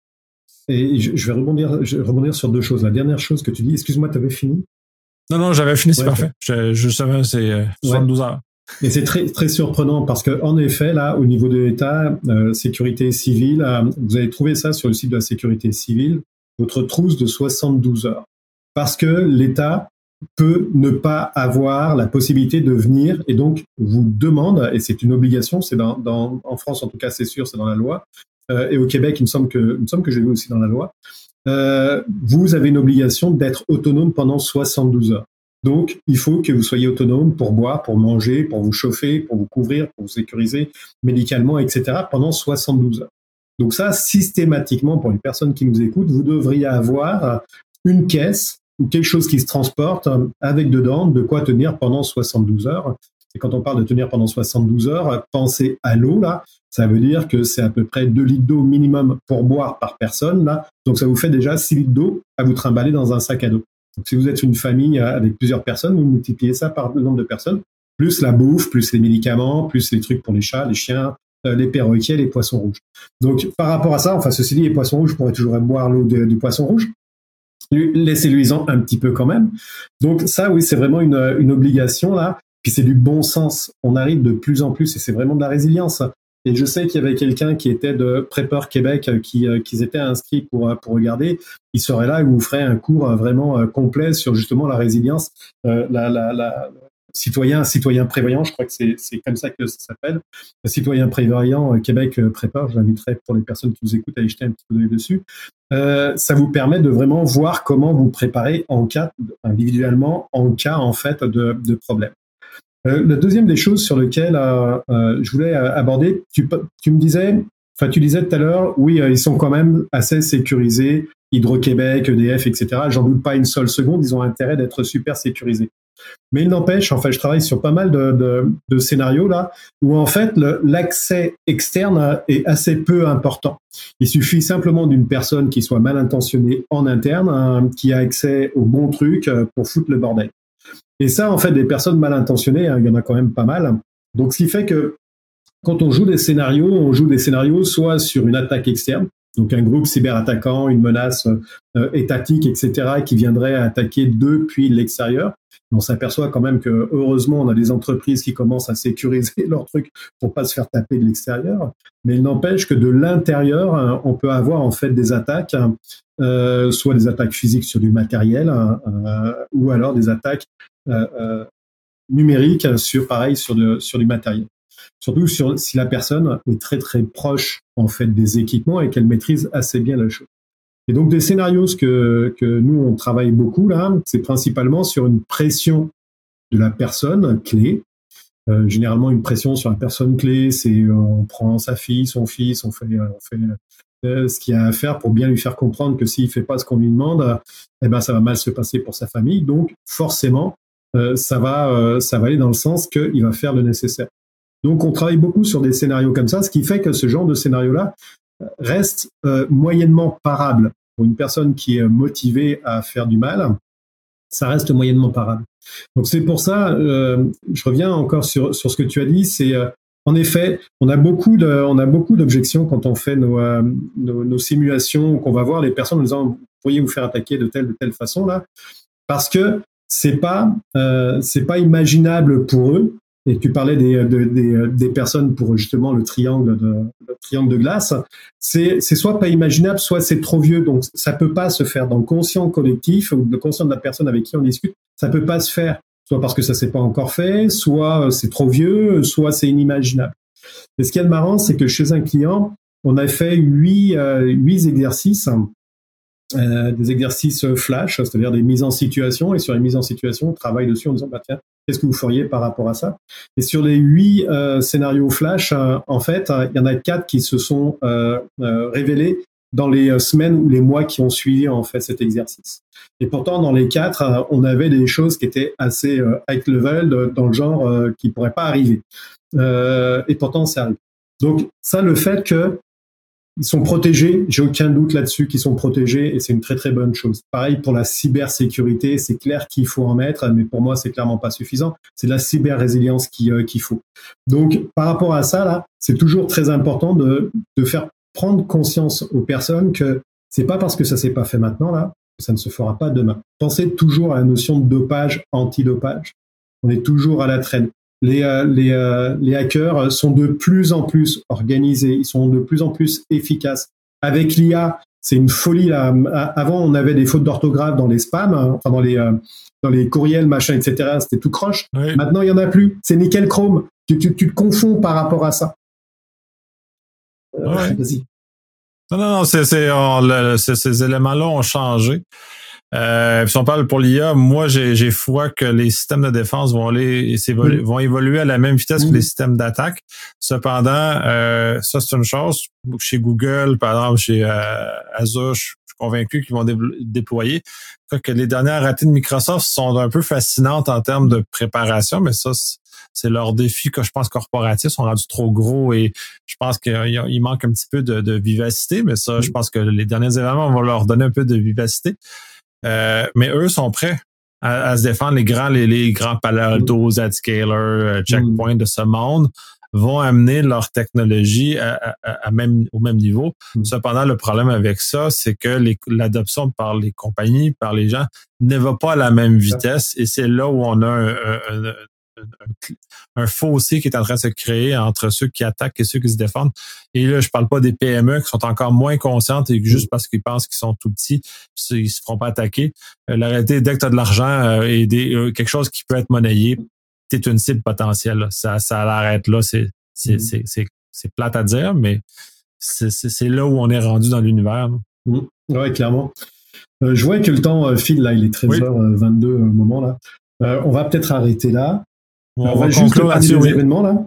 et je, je vais rebondir, je vais rebondir sur deux choses. La dernière chose que tu dis, excuse-moi, tu avais fini? Non, non, j'avais fini, c'est ouais, parfait. Je, justement, c'est euh, soixante-douze ouais. heures. Et c'est très, très surprenant parce que, en effet, là, au niveau de l'État, euh, sécurité civile, euh, vous avez trouvé ça sur le site de la sécurité civile, votre trousse de soixante-douze heures. Parce que l'État peut ne pas avoir la possibilité de venir et donc vous demande, et c'est une obligation, c'est dans, dans, en France en tout cas, c'est sûr, c'est dans la loi, euh, et au Québec, il me semble que, il me semble que j'ai vu aussi dans la loi, euh, vous avez une obligation d'être autonome pendant soixante-douze heures. Donc, il faut que vous soyez autonome pour boire, pour manger, pour vous chauffer, pour vous couvrir, pour vous sécuriser médicalement, et cetera pendant soixante-douze heures. Donc ça, systématiquement, pour les personnes qui nous écoutent, vous devriez avoir une caisse ou quelque chose qui se transporte avec dedans de quoi tenir pendant soixante-douze heures. Et quand on parle de tenir pendant soixante-douze heures, pensez à l'eau, là. Ça veut dire que c'est à peu près deux litres d'eau minimum pour boire par personne, là. Donc ça vous fait déjà six litres d'eau à vous trimballer dans un sac à dos. Donc, si vous êtes une famille avec plusieurs personnes, vous multipliez ça par le nombre de personnes, plus la bouffe, plus les médicaments, plus les trucs pour les chats, les chiens, euh, les perroquets, les poissons rouges. Donc, par rapport à ça, enfin, ceci dit, les poissons rouges, vous pourrez toujours boire l'eau de, du poisson rouge. Laissez-lui-en un petit peu quand même. Donc, ça, oui, c'est vraiment une, une obligation, là. Puis, c'est du bon sens. On arrive de plus en plus, et c'est vraiment de la résilience. Et je sais qu'il y avait quelqu'un qui était de Prepper Québec, qui, euh, qui étaient inscrits pour, pour regarder. Il serait là et vous ferait un cours vraiment euh, complet sur justement la résilience, euh, la, la, la citoyen, citoyen prévoyant, je crois que c'est, c'est comme ça que ça s'appelle. Le citoyen prévoyant euh, Québec euh, Prepper, je l'inviterai pour les personnes qui nous écoutent à y jeter un petit coup d'œil dessus. Euh, ça vous permet de vraiment voir comment vous préparer en cas, individuellement, en cas en fait de, de problème. Euh, la deuxième des choses sur lesquelles euh, euh, je voulais euh, aborder, tu, tu me disais, enfin tu disais tout à l'heure, oui, euh, ils sont quand même assez sécurisés, Hydro-Québec, E D F, et cetera. J'en doute pas une seule seconde, ils ont intérêt d'être super sécurisés. Mais il n'empêche, en fait, je travaille sur pas mal de, de, de scénarios là, où en fait le, l'accès externe est assez peu important. Il suffit simplement d'une personne qui soit mal intentionnée en interne, hein, qui a accès aux bons trucs pour foutre le bordel. Et ça, en fait, des personnes mal intentionnées, hein, il y en a quand même pas mal. Donc, ce qui fait que quand on joue des scénarios, on joue des scénarios soit sur une attaque externe, donc un groupe cyberattaquant, une menace euh, étatique, et cetera, qui viendrait attaquer depuis l'extérieur. On s'aperçoit quand même que, heureusement, on a des entreprises qui commencent à sécuriser leurs trucs pour pas se faire taper de l'extérieur. Mais il n'empêche que de l'intérieur, hein, on peut avoir en fait des attaques, hein, euh, soit des attaques physiques sur du matériel, hein, euh, ou alors des attaques euh, euh, numériques sur, pareil, sur, de, sur du matériel. Surtout sur, si la personne est très très proche en fait des équipements et qu'elle maîtrise assez bien la chose. Et donc des scénarios que, que nous on travaille beaucoup là, c'est principalement sur une pression de la personne clé. Euh, généralement une pression sur la personne clé, c'est euh, on prend sa fille, son fils, on fait, on fait euh, ce qu'il y a à faire pour bien lui faire comprendre que s'il fait pas ce qu'on lui demande, eh ben ça va mal se passer pour sa famille. Donc forcément euh, ça va euh, ça va aller dans le sens qu'il va faire le nécessaire. Donc, on travaille beaucoup sur des scénarios comme ça, ce qui fait que ce genre de scénario-là reste euh, moyennement parable. Pour une personne qui est motivée à faire du mal, ça reste moyennement parable. Donc, c'est pour ça, euh, je reviens encore sur, sur ce que tu as dit, c'est euh, en effet, on a beaucoup de, on a beaucoup d'objections quand on fait nos, euh, nos, nos simulations, qu'on va voir les personnes en disant, vous pourriez vous faire attaquer de telle, de telle façon là, parce que c'est pas, euh, c'est pas imaginable pour eux. Et tu parlais des, de, des, des personnes pour justement le triangle de, le triangle de glace. C'est, c'est soit pas imaginable, soit c'est trop vieux. Donc, ça peut pas se faire dans le conscient collectif ou le conscient de la personne avec qui on discute. Ça peut pas se faire. Soit parce que ça s'est pas encore fait, soit c'est trop vieux, soit c'est inimaginable. Et ce qui est marrant, c'est que chez un client, on a fait huit, euh, huit exercices. Euh, des exercices flash, c'est-à-dire des mises en situation, et sur les mises en situation, on travaille dessus en disant, bah tiens, qu'est-ce que vous feriez par rapport à ça? Et sur les huit euh, scénarios flash, euh, en fait, il y en a quatre qui se sont euh, euh, révélés dans les semaines ou les mois qui ont suivi en fait cet exercice. Et pourtant, dans les quatre, euh, on avait des choses qui étaient assez euh, high level, de, dans le genre euh, qui pourraient pas arriver. Euh, et pourtant, ça arrive. Donc ça, le fait que ils sont protégés, j'ai aucun doute là-dessus qu'ils sont protégés et c'est une très très bonne chose. Pareil pour la cybersécurité, c'est clair qu'il faut en mettre, mais pour moi c'est clairement pas suffisant. C'est de la cyber-résilience qu'il, euh, qu'il faut. Donc par rapport à ça, là, c'est toujours très important de, de faire prendre conscience aux personnes que c'est pas parce que ça s'est pas fait maintenant là, que ça ne se fera pas demain. Pensez toujours à la notion de dopage, anti-dopage. On est toujours à la traîne. Les, euh, les, euh, les hackers sont de plus en plus organisés, ils sont de plus en plus efficaces. Avec l'I A, c'est une folie là. Avant, on avait des fautes d'orthographe dans les spams, hein, enfin dans les euh, dans les courriels, machin, et cetera. C'était tout croche. Oui. Maintenant, il y en a plus. C'est nickel chrome. Tu, tu, tu te confonds par rapport à ça. Euh, ouais. Vas-y. Non, non, non. C'est, c'est, on, le, c'est, ces éléments-là ont changé. Euh, si on parle pour l'I A, moi j'ai, j'ai foi que les systèmes de défense vont aller mmh. vont évoluer à la même vitesse mmh. que les systèmes d'attaque. Cependant, euh, ça c'est une chose. Chez Google, par exemple, chez euh, Azure, je suis convaincu qu'ils vont dé- déployer. Que les dernières ratées de Microsoft sont un peu fascinantes en termes de préparation, mais ça c'est, c'est leurs défis que je pense corporatifs sont rendus trop gros et je pense qu'il manque un petit peu de, de vivacité, mais ça, mmh. je pense que les derniers événements vont leur donner un peu de vivacité. Euh, mais eux sont prêts à, à se défendre. Les grands, les, les grands Palo Alto, Zscaler, euh, Checkpoint mm. de ce monde vont amener leur technologie à, à, à même, au même niveau. Mm. Cependant, le problème avec ça, c'est que les, l'adoption par les compagnies, par les gens, ne va pas à la même vitesse. Et c'est là où on a un, un, un, un, un fossé qui est en train de se créer entre ceux qui attaquent et ceux qui se défendent. Et là, je parle pas des P M E qui sont encore moins conscientes et juste parce qu'ils pensent qu'ils sont tout petits, ils se feront pas attaquer. Euh, la réalité, dès que tu as de l'argent euh, et des, euh, quelque chose qui peut être monnayé, tu es une cible potentielle. Là. Ça, ça l'arrête là. C'est, c'est, mmh. c'est, c'est, c'est plate à dire, mais c'est, c'est, c'est là où on est rendu dans l'univers. Mmh. Oui, clairement. Euh, je vois que le temps euh, file, là, il est treize heures vingt-deux oui. au moment là. Euh, on va peut-être arrêter là. On, on va, va juste parler des oui. événements là.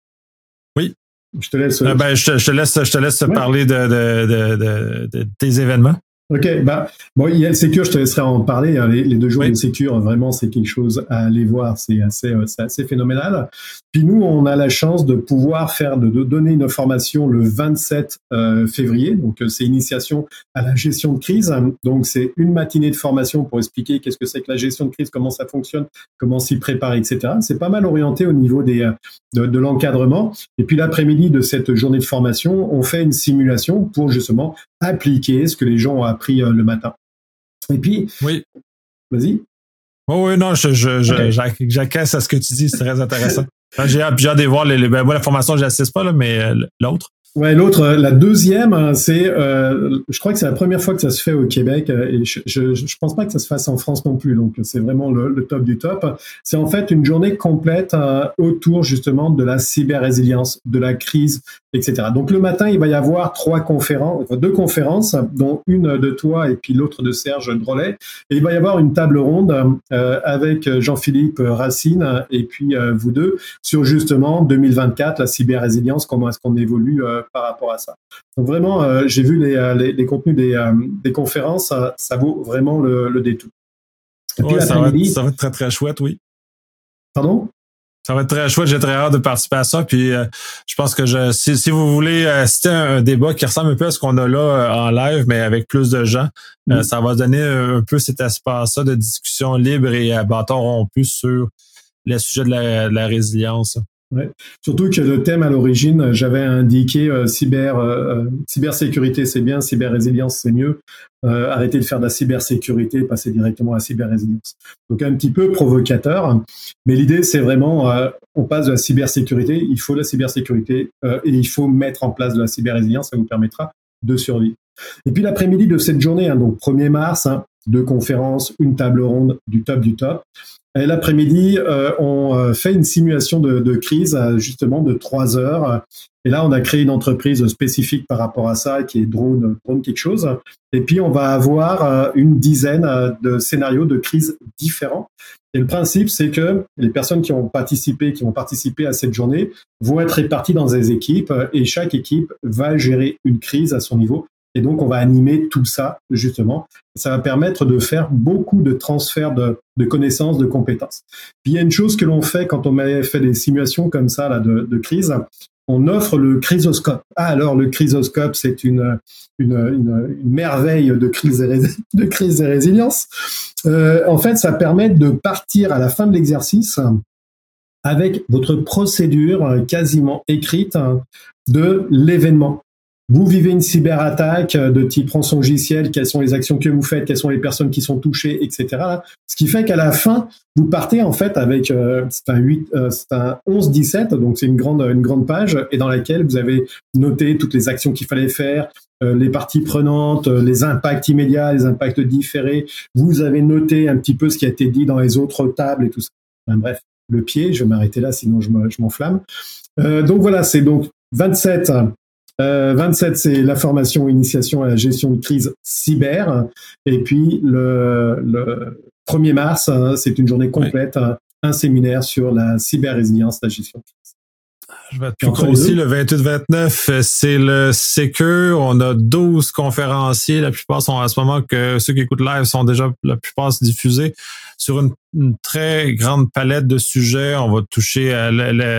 Oui. Je te laisse. Euh, ben, je, te, je te laisse, je te laisse ouais. parler de, de, de, de, de tes événements. Ok, bah bon, il y a le Secure, je te laisserai en parler. Hein, les, les deux jours oui. de Secure, vraiment, c'est quelque chose à aller voir. C'est assez, c'est assez phénoménal. Puis nous, on a la chance de pouvoir faire, de, de donner une formation le vingt-sept euh, février. Donc, c'est initiation à la gestion de crise. Donc, c'est une matinée de formation pour expliquer qu'est-ce que c'est que la gestion de crise, comment ça fonctionne, comment s'y préparer, et cetera. C'est pas mal orienté au niveau des de, de l'encadrement. Et puis l'après-midi de cette journée de formation, on fait une simulation pour justement appliquer ce que les gens ont appris euh, le matin. Et puis, oui. Vas-y. Oh oui, non, je, je, je, okay. j'acquiesce à ce que tu dis, c'est très intéressant. J'ai hâte de voir les, les, ben, moi, la formation, je n'assiste pas, là, mais euh, l'autre. Ouais, l'autre, la deuxième, c'est, euh, je crois que c'est la première fois que ça se fait au Québec et je, je, je pense pas que ça se fasse en France non plus, donc c'est vraiment le, le top du top. C'est en fait une journée complète euh, autour justement de la cyber-résilience, de la crise, et cetera. Donc le matin, il va y avoir trois conférences, deux conférences, dont une de toi et puis l'autre de Serge Drolet. Et il va y avoir une table ronde euh, avec Jean-Philippe Racine et puis euh, vous deux sur justement deux mille vingt-quatre, la cyber-résilience, comment est-ce qu'on évolue euh, par rapport à ça. Donc vraiment, euh, j'ai vu les, les, les contenus des, euh, des conférences, ça, ça vaut vraiment le, le détour. Et puis ouais, ça, va être, ça va être très très chouette, oui. Pardon? Ça va être très chouette, j'ai très hâte de participer à ça. Puis euh, je pense que je, si, si vous voulez assister à un débat qui ressemble un peu à ce qu'on a là euh, en live, mais avec plus de gens, mmh. euh, ça va donner un peu cet espace-là de discussion libre et à bâton rompu sur le sujet de la, de la résilience. Ouais. Surtout que le thème à l'origine, j'avais indiqué euh, cyber, euh, cybersécurité c'est bien, cyber-résilience c'est mieux. Euh, arrêter de faire de la cybersécurité, passer directement à la cyber-résilience. Donc un petit peu provocateur, mais l'idée c'est vraiment, euh, on passe de la cybersécurité, il faut de la cybersécurité euh, et il faut mettre en place de la cyber-résilience, ça vous permettra de survivre. Et puis l'après-midi de cette journée, hein, donc premier mars, hein, deux conférences, une table ronde du top du top. Et l'après-midi, euh, on euh, fait une simulation de, de crise, euh, justement, de trois heures. Et là, on a créé une entreprise spécifique par rapport à ça, qui est Drone, Drone quelque chose. Et puis, on va avoir euh, une dizaine euh, de scénarios de crise différents. Et le principe, c'est que les personnes qui ont participé, qui vont participer à cette journée, vont être réparties dans des équipes et chaque équipe va gérer une crise à son niveau. Et donc, on va animer tout ça, justement. Ça va permettre de faire beaucoup de transferts de, de connaissances, de compétences. Puis, il y a une chose que l'on fait quand on fait des simulations comme ça là, de, de crise. on offre le chrysoscope. Ah, alors le chrysoscope, c'est une, une, une, une merveille de crise et, rés- de crise et résilience. Euh, en fait, ça permet de partir à la fin de l'exercice avec votre procédure quasiment écrite de l'événement. Vous vivez une cyberattaque de type rançongiciel, quelles sont les actions que vous faites, quelles sont les personnes qui sont touchées, et cetera. Ce qui fait qu'à la fin, vous partez en fait avec euh, c'est un huit, euh, c'est un onze dix-sept, donc c'est une grande une grande page et dans laquelle vous avez noté toutes les actions qu'il fallait faire, euh, les parties prenantes, euh, les impacts immédiats, les impacts différés. Vous avez noté un petit peu ce qui a été dit dans les autres tables et tout ça. Enfin, bref, le pied. Je vais m'arrêter là, sinon je, me, je m'enflamme. Euh, donc voilà, c'est donc vingt-sept. Euh, vingt-sept, c'est la formation initiation à la gestion de crise cyber. Et puis, le, le premier mars, hein, c'est une journée complète, oui. un, un séminaire sur la cyber-résilience, la gestion de crise. Je vais être plus gros aussi. Le vingt-huit vingt-neuf, c'est le Secure. On a douze conférenciers. La plupart sont à ce moment que ceux qui écoutent live sont déjà, la plupart diffusés sur une, une très grande palette de sujets. On va toucher à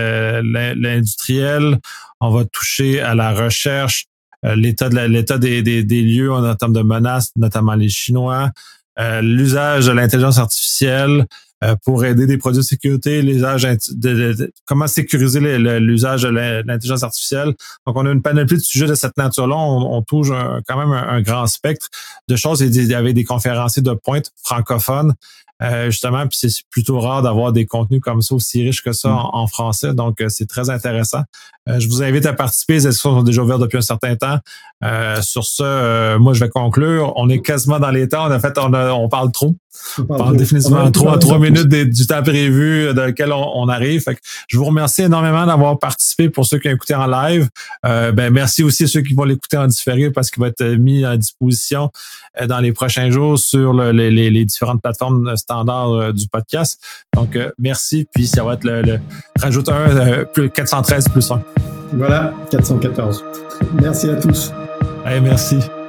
l'industriel. On va toucher à la recherche, euh, l'état de la, l'état des, des, des lieux en termes de menaces, notamment les Chinois, euh, l'usage de l'intelligence artificielle euh, pour aider des produits de sécurité, l'usage de, de, de comment sécuriser le, le, l'usage de l'intelligence artificielle. Donc, on a une panoplie de sujets de cette nature-là. On, on touche un, quand même un, un grand spectre de choses. Il y avait des conférenciers de pointe francophones. Euh, justement, puis c'est plutôt rare d'avoir des contenus comme ça aussi riches que ça en, en français, donc euh, c'est très intéressant. Euh, je vous invite à participer, les inscriptions sont déjà ouvertes depuis un certain temps. Euh, sur ce, euh, moi je vais conclure. On est quasiment dans les temps. En fait, on, a, on parle trop. On parle, on parle définitivement trop à trois minutes des, du temps prévu dans lequel on, on arrive. Fait que je vous remercie énormément d'avoir participé pour ceux qui ont écouté en live. Euh, ben merci aussi à ceux qui vont l'écouter en différé parce qu'il va être mis à disposition dans les prochains jours sur le, les, les, les différentes plateformes standards euh, du podcast. Donc, euh, merci. Puis, ça va être le, le rajoute un, euh, plus quatre cent treize plus un. Voilà, quatre cent quatorze. Merci à tous. Allez, merci.